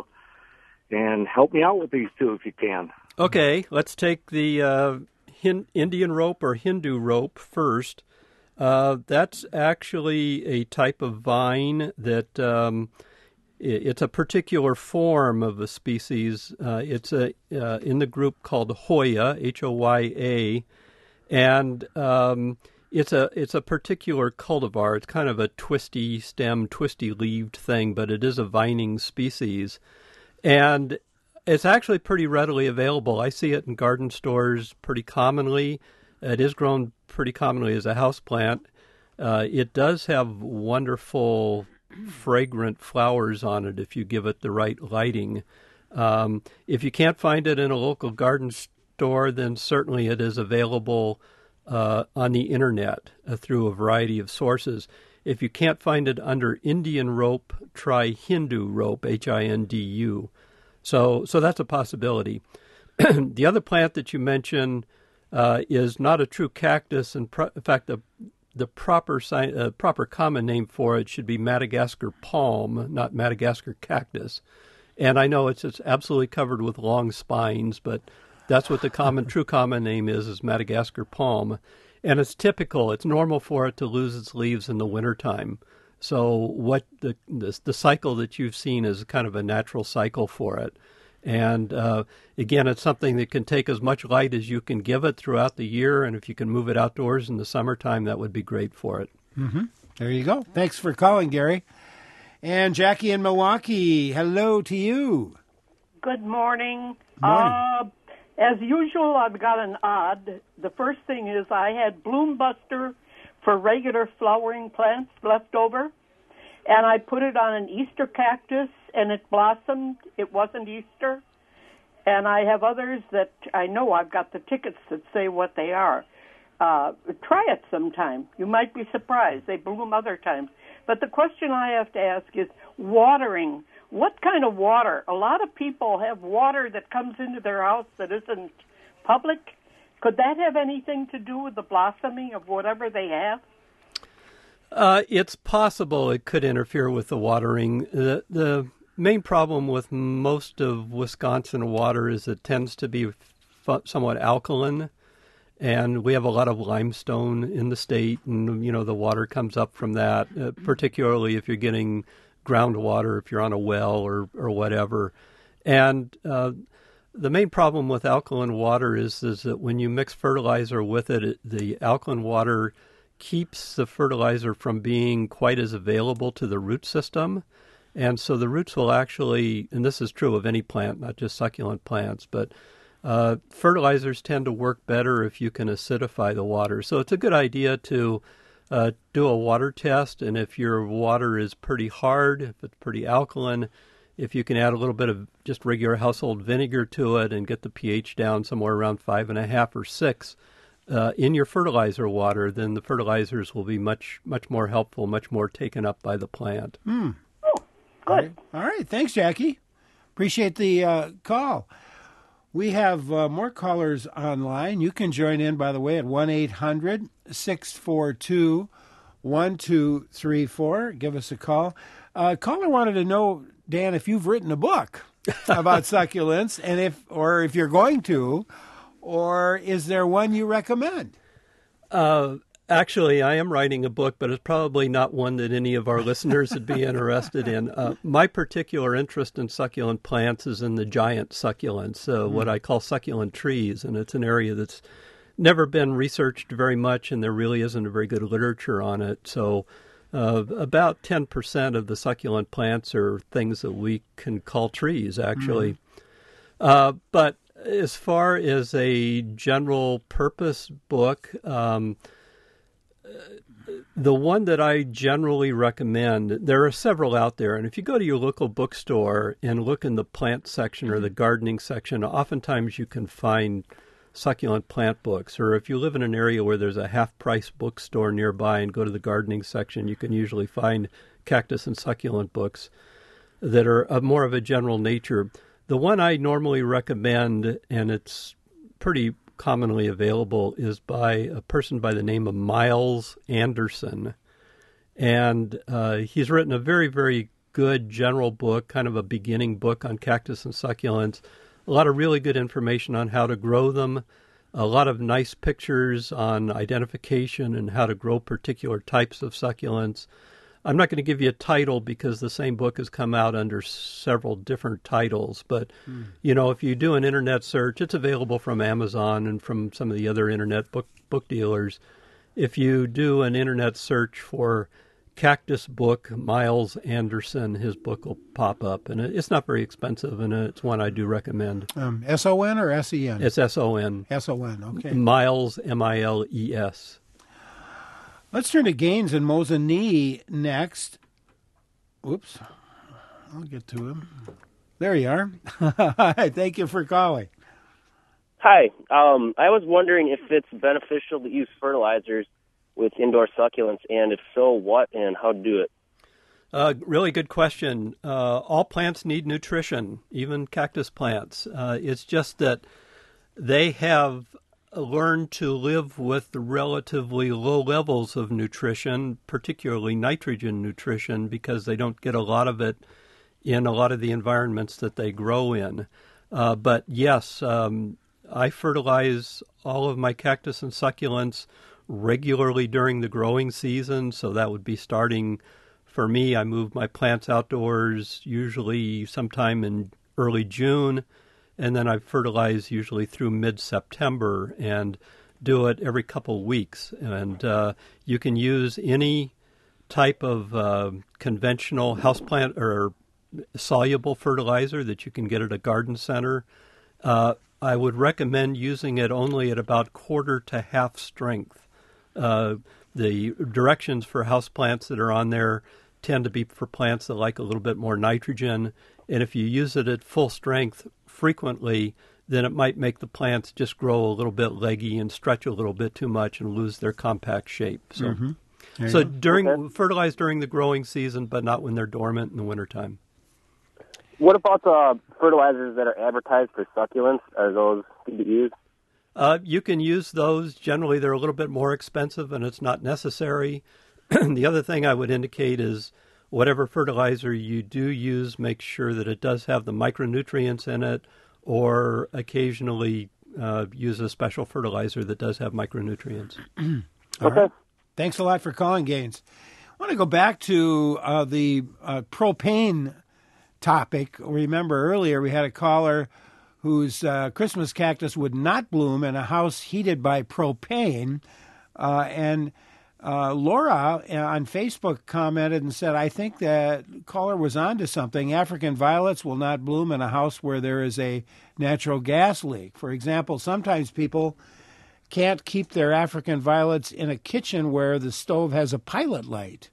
And help me out with these two if you can. Okay, let's take the uh, Hin- Indian rope or Hindu rope first. Uh, that's actually a type of vine that... Um, It's a particular form of a species. Uh, it's a uh, in the group called Hoya, H O Y A, and um, it's a it's a particular cultivar. It's kind of a twisty stem, twisty leaved thing, but it is a vining species, and it's actually pretty readily available. I see it in garden stores pretty commonly. It is grown pretty commonly as a houseplant. Uh, it does have wonderful fragrant flowers on it if you give it the right lighting. Um, if you can't find it in a local garden store, then certainly it is available uh, on the internet uh, through a variety of sources. If you can't find it under Indian rope, try Hindu rope, H I N D U. So, so that's a possibility. The other plant that you mentioned uh, is not a true cactus. In, pr- in fact, the the proper sci- uh, proper common name for it should be Madagascar palm, not Madagascar cactus. And I know it's it's absolutely covered with long spines, but that's what the common true common name is, is Madagascar palm. And it's typical. It's normal for it to lose its leaves in the wintertime. So what the, the the cycle that you've seen is kind of a natural cycle for it. And uh, again, it's something that can take as much light as you can give it throughout the year. And if you can move it outdoors in the summertime, that would be great for it. Mm-hmm. There you go. Thanks for calling, Gary. And Jackie in Milwaukee, hello to you. Good morning. Morning. Uh, as usual, I've got an odd. The first thing is I had Bloom Buster for regular flowering plants left over, and I put it on an Easter cactus, and it blossomed. It wasn't Easter. And I have others that I know I've got the tickets that say what they are. Uh, try it sometime. You might be surprised. They bloom other times. But the question I have to ask is watering. What kind of water? A lot of people have water that comes into their house that isn't public. Could that have anything to do with the blossoming of whatever they have? Uh, it's possible it could interfere with the watering. The, the main problem with most of Wisconsin water is it tends to be f- somewhat alkaline, and we have a lot of limestone in the state, and you know the water comes up from that, uh, particularly if you're getting groundwater, if you're on a well or, or whatever. And uh, the main problem with alkaline water is, is that when you mix fertilizer with it, it, the alkaline water keeps the fertilizer from being quite as available to the root system. And so the roots will actually, and this is true of any plant, not just succulent plants, but uh, fertilizers tend to work better if you can acidify the water. So it's a good idea to uh, do a water test, and if your water is pretty hard, if it's pretty alkaline, if you can add a little bit of just regular household vinegar to it and get the pH down somewhere around five and a half or six, Uh, in your fertilizer water, then the fertilizers will be much, much more helpful, much more taken up by the plant. Hmm. Oh, good. All right. All right. Thanks, Jackie. Appreciate the uh, call. We have uh, more callers online. You can join in, by the way, at one eight hundred six four two one two three four. Give us a call. Uh, caller wanted to know, Dan, if you've written a book about succulents, and if, or if you're going to, or is there one you recommend? Uh, actually, I am writing a book, but it's probably not one that any of our listeners would be interested in. Uh, my particular interest in succulent plants is in the giant succulents, uh, mm. what I call succulent trees, and it's an area that's never been researched very much, and there really isn't a very good literature on it. So uh, about ten percent of the succulent plants are things that we can call trees, actually. Mm. Uh, but as far as a general purpose book, um, the one that I generally recommend, there are several out there, and if you go to your local bookstore and look in the plant section or the gardening section, oftentimes you can find succulent plant books. Or if you live in an area where there's a half-price bookstore nearby and go to the gardening section, you can usually find cactus and succulent books that are of more of a general nature. The one I normally recommend, and it's pretty commonly available, is by a person by the name of Miles Anderson. And uh, he's written a very, very good general book, kind of a beginning book on cactus and succulents. A lot of really good information on how to grow them, a lot of nice pictures on identification and how to grow particular types of succulents. I'm not going to give you a title because the same book has come out under several different titles. But, mm. you know, if you do an Internet search, it's available from Amazon and from some of the other Internet book, book dealers. If you do an Internet search for Cactus Book, Miles Anderson, his book will pop up. And it's not very expensive, and it's one I do recommend. Um, S O N or S E N? It's S O N. S O N, okay. Miles, M I L E S. Let's turn to Gaines and Mosinee next. Whoops. I'll get to him. There you are. Hi, thank you for calling. Hi. Um, I was wondering if it's beneficial to use fertilizers with indoor succulents, and if so, what and how to do it. Uh, really good question. Uh, all plants need nutrition, even cactus plants. Uh, it's just that they have learned to live with the relatively low levels of nutrition, particularly nitrogen nutrition, because they don't get a lot of it in a lot of the environments that they grow in. Uh, but yes, um, I fertilize all of my cactus and succulents regularly during the growing season, so that would be starting, for me, I move my plants outdoors usually sometime in early June, and then I fertilize usually through mid-September and do it every couple weeks. And uh, you can use any type of uh, conventional houseplant or soluble fertilizer that you can get at a garden center. Uh, I would recommend using it only at about quarter to half strength. Uh, the directions for houseplants that are on there tend to be for plants that like a little bit more nitrogen. And if you use it at full strength frequently, then it might make the plants just grow a little bit leggy and stretch a little bit too much and lose their compact shape. So, mm-hmm. so during okay. fertilize during the growing season, but not when they're dormant in the wintertime. What about the fertilizers that are advertised for succulents? Are those good to use? Uh, you can use those. Generally, they're a little bit more expensive, and it's not necessary. The other thing I would indicate is whatever fertilizer you do use, make sure that it does have the micronutrients in it, or occasionally uh, use a special fertilizer that does have micronutrients. Okay. Right. Thanks a lot for calling, Gaines. I want to go back to uh, the uh, propane topic. Remember earlier we had a caller whose uh, Christmas cactus would not bloom in a house heated by propane. Uh, and uh, Laura on Facebook commented and said, I think that caller was onto something. African violets will not bloom in a house where there is a natural gas leak. For example, sometimes people can't keep their African violets in a kitchen where the stove has a pilot light.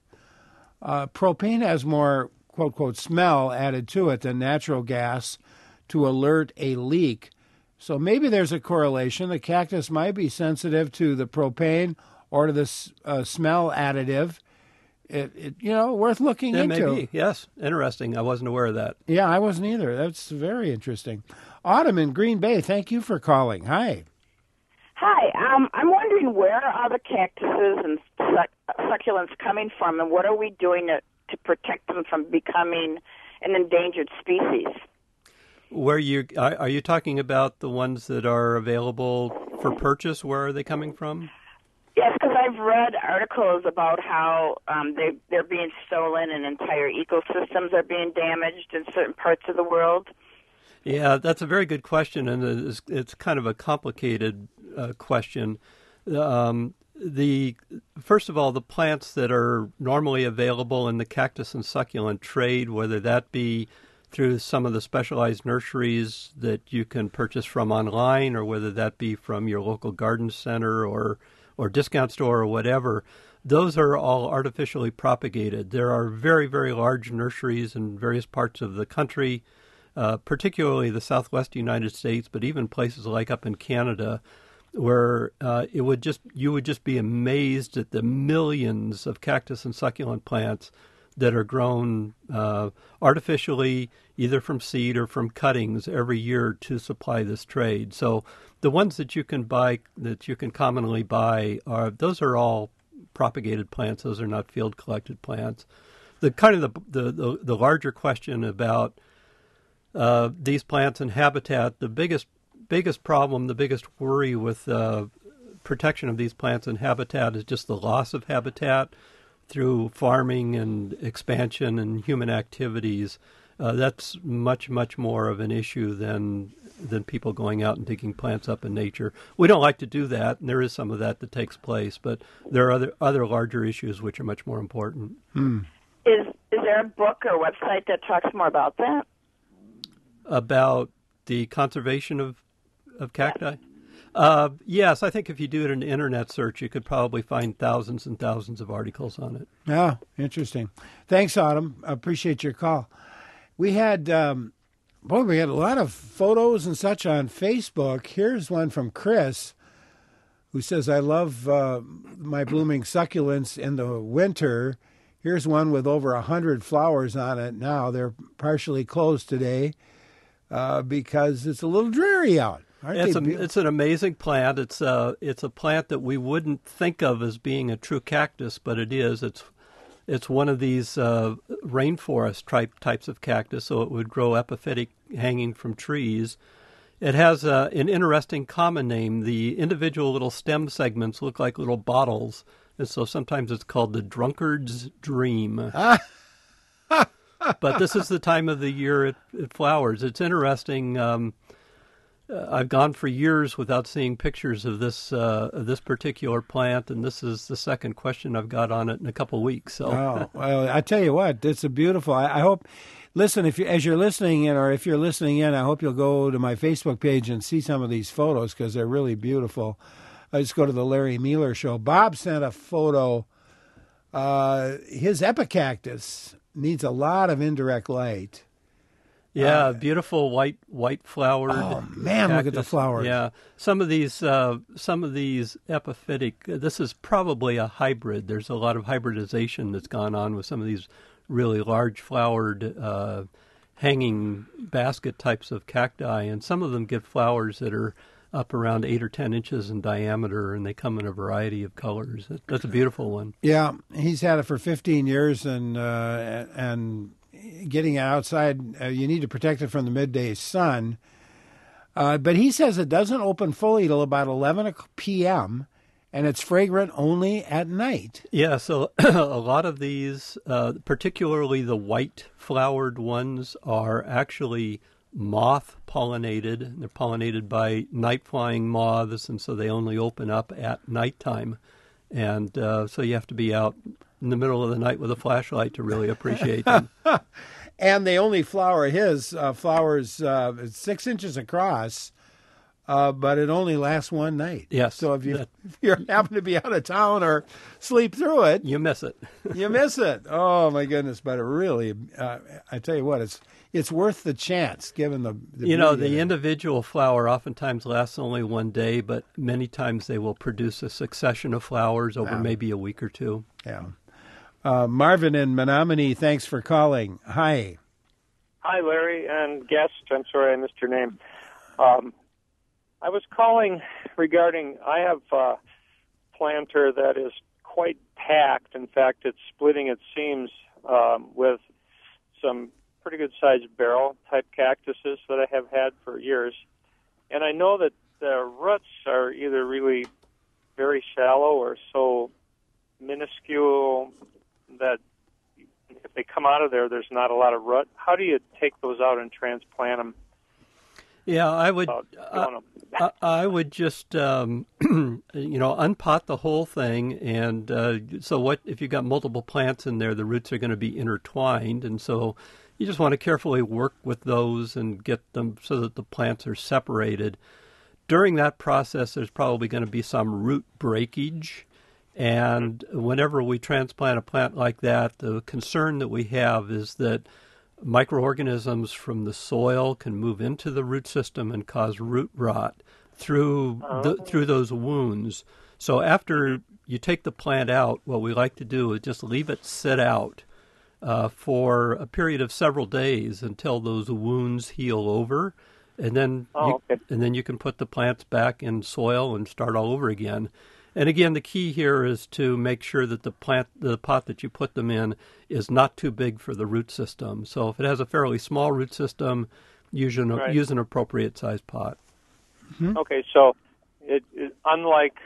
Uh, propane has more quote, quote, smell added to it than natural gas to alert a leak. So maybe there's a correlation. The cactus might be sensitive to the propane or to the uh, smell additive. It, it, you know, worth looking yeah, into. Maybe, yes. Interesting. I wasn't aware of that. Yeah, I wasn't either. That's very interesting. Autumn in Green Bay, thank you for calling. Hi. Hi. Um, I'm wondering where are the cactuses and suc- succulents coming from, and what are we doing to to protect them from becoming an endangered species? Where you are, are you talking about the ones that are available for purchase? Where are they coming from? Yes, because I've read articles about how um, they they're being stolen and entire ecosystems are being damaged in certain parts of the world. Yeah, that's a very good question, and it's, it's kind of a complicated uh, question. Um, The first of all, the plants that are normally available in the cactus and succulent trade, whether that be through some of the specialized nurseries that you can purchase from online, or whether that be from your local garden center or or discount store or whatever, those are all artificially propagated. There are very, very large nurseries in various parts of the country, uh, particularly the southwest United States, but even places like up in Canada, where uh, it would just you would just be amazed at the millions of cactus and succulent plants that are grown uh, artificially, either from seed or from cuttings, every year to supply this trade. So the ones that you can buy, that you can commonly buy, are those are all propagated plants. Those are not field collected plants. The kind of the the, the, the larger question about uh, these plants and habitat, the biggest biggest problem, the biggest worry with uh, protection of these plants and habitat is just the loss of habitat through farming and expansion and human activities. Uh, that's much, much more of an issue than than people going out and digging plants up in nature. We don't like to do that, and there is some of that that takes place, but there are other other larger issues which are much more important. Hmm. Is is there a book or website that talks more about that? About the conservation of of cacti? Uh, yes, I think if you do it in an internet search, you could probably find thousands and thousands of articles on it. Oh, interesting. Thanks, Autumn. I appreciate your call. We had, um, boy, we had a lot of photos and such on Facebook. Here's one from Chris, who says, I love uh, my blooming succulents in the winter. Here's one with over one hundred flowers on it now. They're partially closed today uh, because it's a little dreary out. Aren't it's, they a, beautiful? it's an amazing plant. It's a, it's a plant that we wouldn't think of as being a true cactus, but it is. It's it's one of these uh, rainforest type types of cactus, so it would grow epiphytic hanging from trees. It has uh, an interesting common name. The individual little stem segments look like little bottles, and so sometimes it's called the drunkard's dream. But this is the time of the year it, it flowers. It's interesting. Um, uh, I've gone for years without seeing pictures of this uh, of this particular plant, and this is the second question I've got on it in a couple of weeks. So, oh, well, I tell you what, it's a beautiful. I, I hope. Listen, if you, as you're listening in, or if you're listening in, I hope you'll go to my Facebook page and see some of these photos because they're really beautiful. I just go to the Larry Mueller Show. Bob sent a photo. Uh, his epicactus needs a lot of indirect light. Yeah, uh, beautiful white white flowered. Oh man, cactus. Look at the flowers. Yeah, some of these uh, some of these epiphytic. This is probably a hybrid. There's a lot of hybridization that's gone on with some of these really large flowered uh, hanging basket types of cacti, and some of them get flowers that are up around eight or ten inches in diameter, and they come in a variety of colors. That's a beautiful one. Yeah, he's had it for fifteen years, and uh, and getting it outside, uh, you need to protect it from the midday sun. Uh, but he says it doesn't open fully till about eleven p.m., and it's fragrant only at night. Yeah, so a lot of these, uh, particularly the white flowered ones, are actually moth pollinated. They're pollinated by night flying moths, and so they only open up at nighttime. And uh, so you have to be out in the middle of the night with a flashlight to really appreciate them. And they only flower his uh, flowers uh, six inches across. Uh, but it only lasts one night. Yes. So if you that, if you happen to be out of town or sleep through it, you miss it. you miss it. Oh my goodness! But it really, uh, I tell you what, it's it's worth the chance given the. the you know, the individual flower oftentimes lasts only one day, but many times they will produce a succession of flowers over yeah. maybe a week or two. Yeah. Uh, Marvin in Menominee, thanks for calling. Hi. Hi, Larry and guest. I'm sorry I missed your name. Um, I was calling regarding, I have a planter that is quite packed. In fact, it's splitting its seams um, with some pretty good-sized barrel-type cactuses that I have had for years. And I know that the roots are either really very shallow or so minuscule that if they come out of there, there's not a lot of root. How do you take those out and transplant them? Yeah, I would. Uh, I, I would just, um, you know, unpot the whole thing, and uh, so what? If you've got multiple plants in there, the roots are going to be intertwined, and so you just want to carefully work with those and get them so that the plants are separated. During that process, there's probably going to be some root breakage, and whenever we transplant a plant like that, the concern that we have is that microorganisms from the soil can move into the root system and cause root rot through the, through those wounds. So after you take the plant out, what we like to do is just leave it sit out uh, for a period of several days until those wounds heal over, and then oh, you, okay. and then you can put the plants back in soil and start all over again. And again, the key here is to make sure that the plant, the pot that you put them in, is not too big for the root system. So if it has a fairly small root system, use an, right. use an appropriate size pot. Mm-hmm. Okay, so it, it, unlike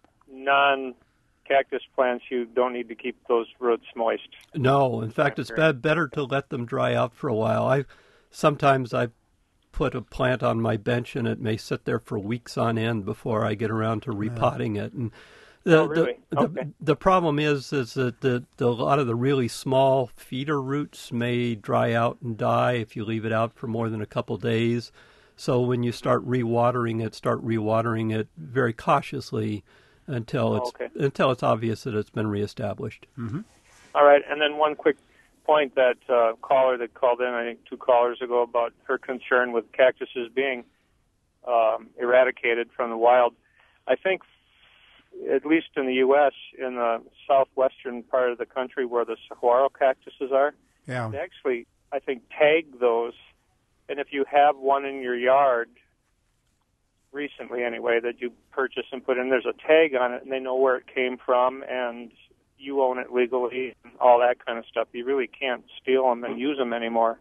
non-cactus plants, you don't need to keep those roots moist. No, in fact, it's be- better to let them dry out for a while. I sometimes I put a plant on my bench and it may sit there for weeks on end before I get around to repotting it. And the oh, really? the, okay. the the problem is is that the, the a lot of the really small feeder roots may dry out and die if you leave it out for more than a couple days. So when you start rewatering it, start rewatering it very cautiously until it's oh, okay. until it's obvious that it's been reestablished. Mm-hmm. All right, and then one quick point, that uh, caller that called in, I think two callers ago, about her concern with cactuses being um, eradicated from the wild. I think, at least in the U S, in the southwestern part of the country where the saguaro cactuses are, yeah. they actually, I think, tag those. And if you have one in your yard, recently anyway, that you purchase and put in. There's a tag on it, and they know where it came from, and you own it legally, and all that kind of stuff. You really can't steal them and use them anymore.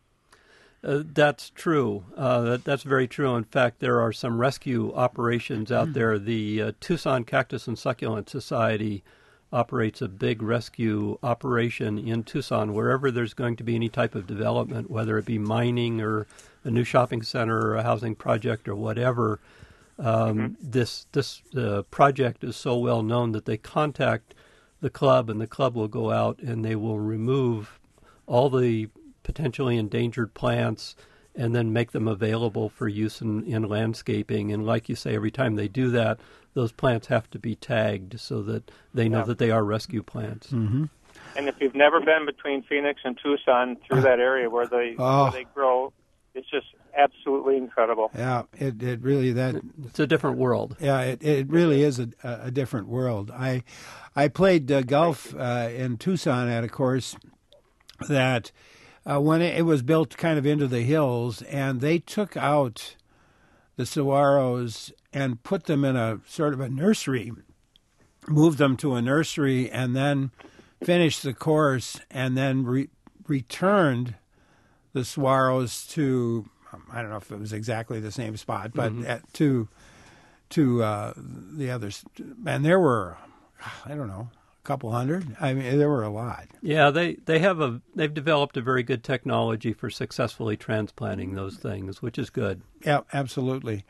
Uh, that's true. Uh, that, that's very true. In fact, there are some rescue operations out there. The uh, Tucson Cactus and Succulent Society operates a big rescue operation in Tucson wherever there's going to be any type of development, whether it be mining or a new shopping center or a housing project or whatever. Um, mm-hmm. This this uh, project is so well known that they contact the club, and the club will go out and they will remove all the potentially endangered plants and then make them available for use in, in landscaping. And like you say, every time they do that, those plants have to be tagged so that they know yeah. that they are rescue plants. Mm-hmm. And if you've never been between Phoenix and Tucson through that area where they oh. where they grow, it's just absolutely incredible. Yeah, it it really that it's a different world. Yeah, it it really is a a different world. I I played uh, golf uh, in Tucson at a course that uh, when it, it was built kind of into the hills, and they took out the saguaros and put them in a sort of a nursery, moved them to a nursery, and then finished the course, and then re- returned the saguaros to, I don't know if it was exactly the same spot, but mm-hmm. at, to to uh, the others. And there were, I don't know, a couple hundred. I mean, there were a lot. Yeah, they, they have a they've developed a very good technology for successfully transplanting those things, which is good. Yeah, absolutely.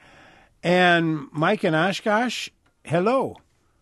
And Mike in Oshkosh, hello.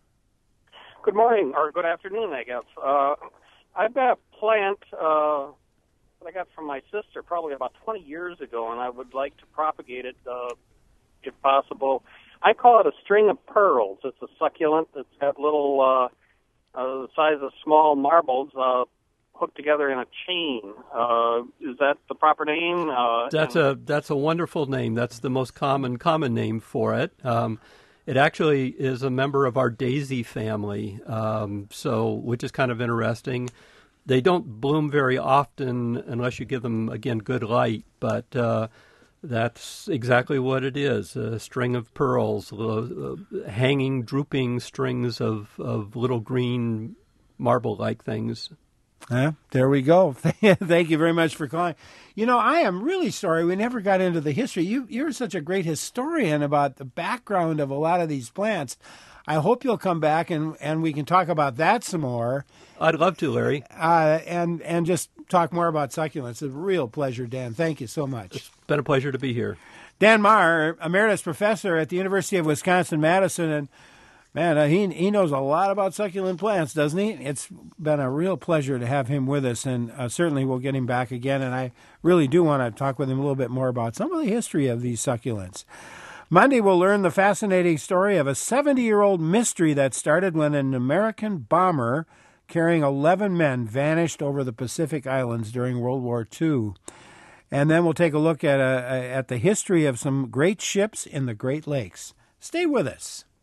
Good morning, or good afternoon, I guess. Uh, I've got a plant uh, that I got from my sister probably about twenty years ago, and I would like to propagate it uh, if possible. I call it a string of pearls. It's a succulent that's got little, uh, uh, the size of small marbles uh, hooked together in a chain. Uh, is that the proper name? Uh, that's and- a that's a wonderful name. That's the most common common name for it. Um, It actually is a member of our daisy family, um, so which is kind of interesting. They don't bloom very often unless you give them, again, good light, but uh, that's exactly what it is, a string of pearls, uh, hanging, drooping strings of, of little green marble-like things. Yeah, there we go. Thank you very much for calling. You know, I am really sorry we never got into the history. You, you're such a great historian about the background of a lot of these plants. I hope you'll come back and, and we can talk about that some more. I'd love to, Larry. Uh, and, and just talk more about succulents. It's a real pleasure, Dan. Thank you so much. It's been a pleasure to be here. Dan Marr, Emeritus Professor at the University of Wisconsin-Madison, and man, uh, he he knows a lot about succulent plants, doesn't he? It's been a real pleasure to have him with us, and uh, certainly we'll get him back again. And I really do want to talk with him a little bit more about some of the history of these succulents. Monday, we'll learn the fascinating story of a seventy-year-old mystery that started when an American bomber carrying eleven men vanished over the Pacific Islands during World War Two. And then we'll take a look at, a, a, at the history of some great ships in the Great Lakes. Stay with us.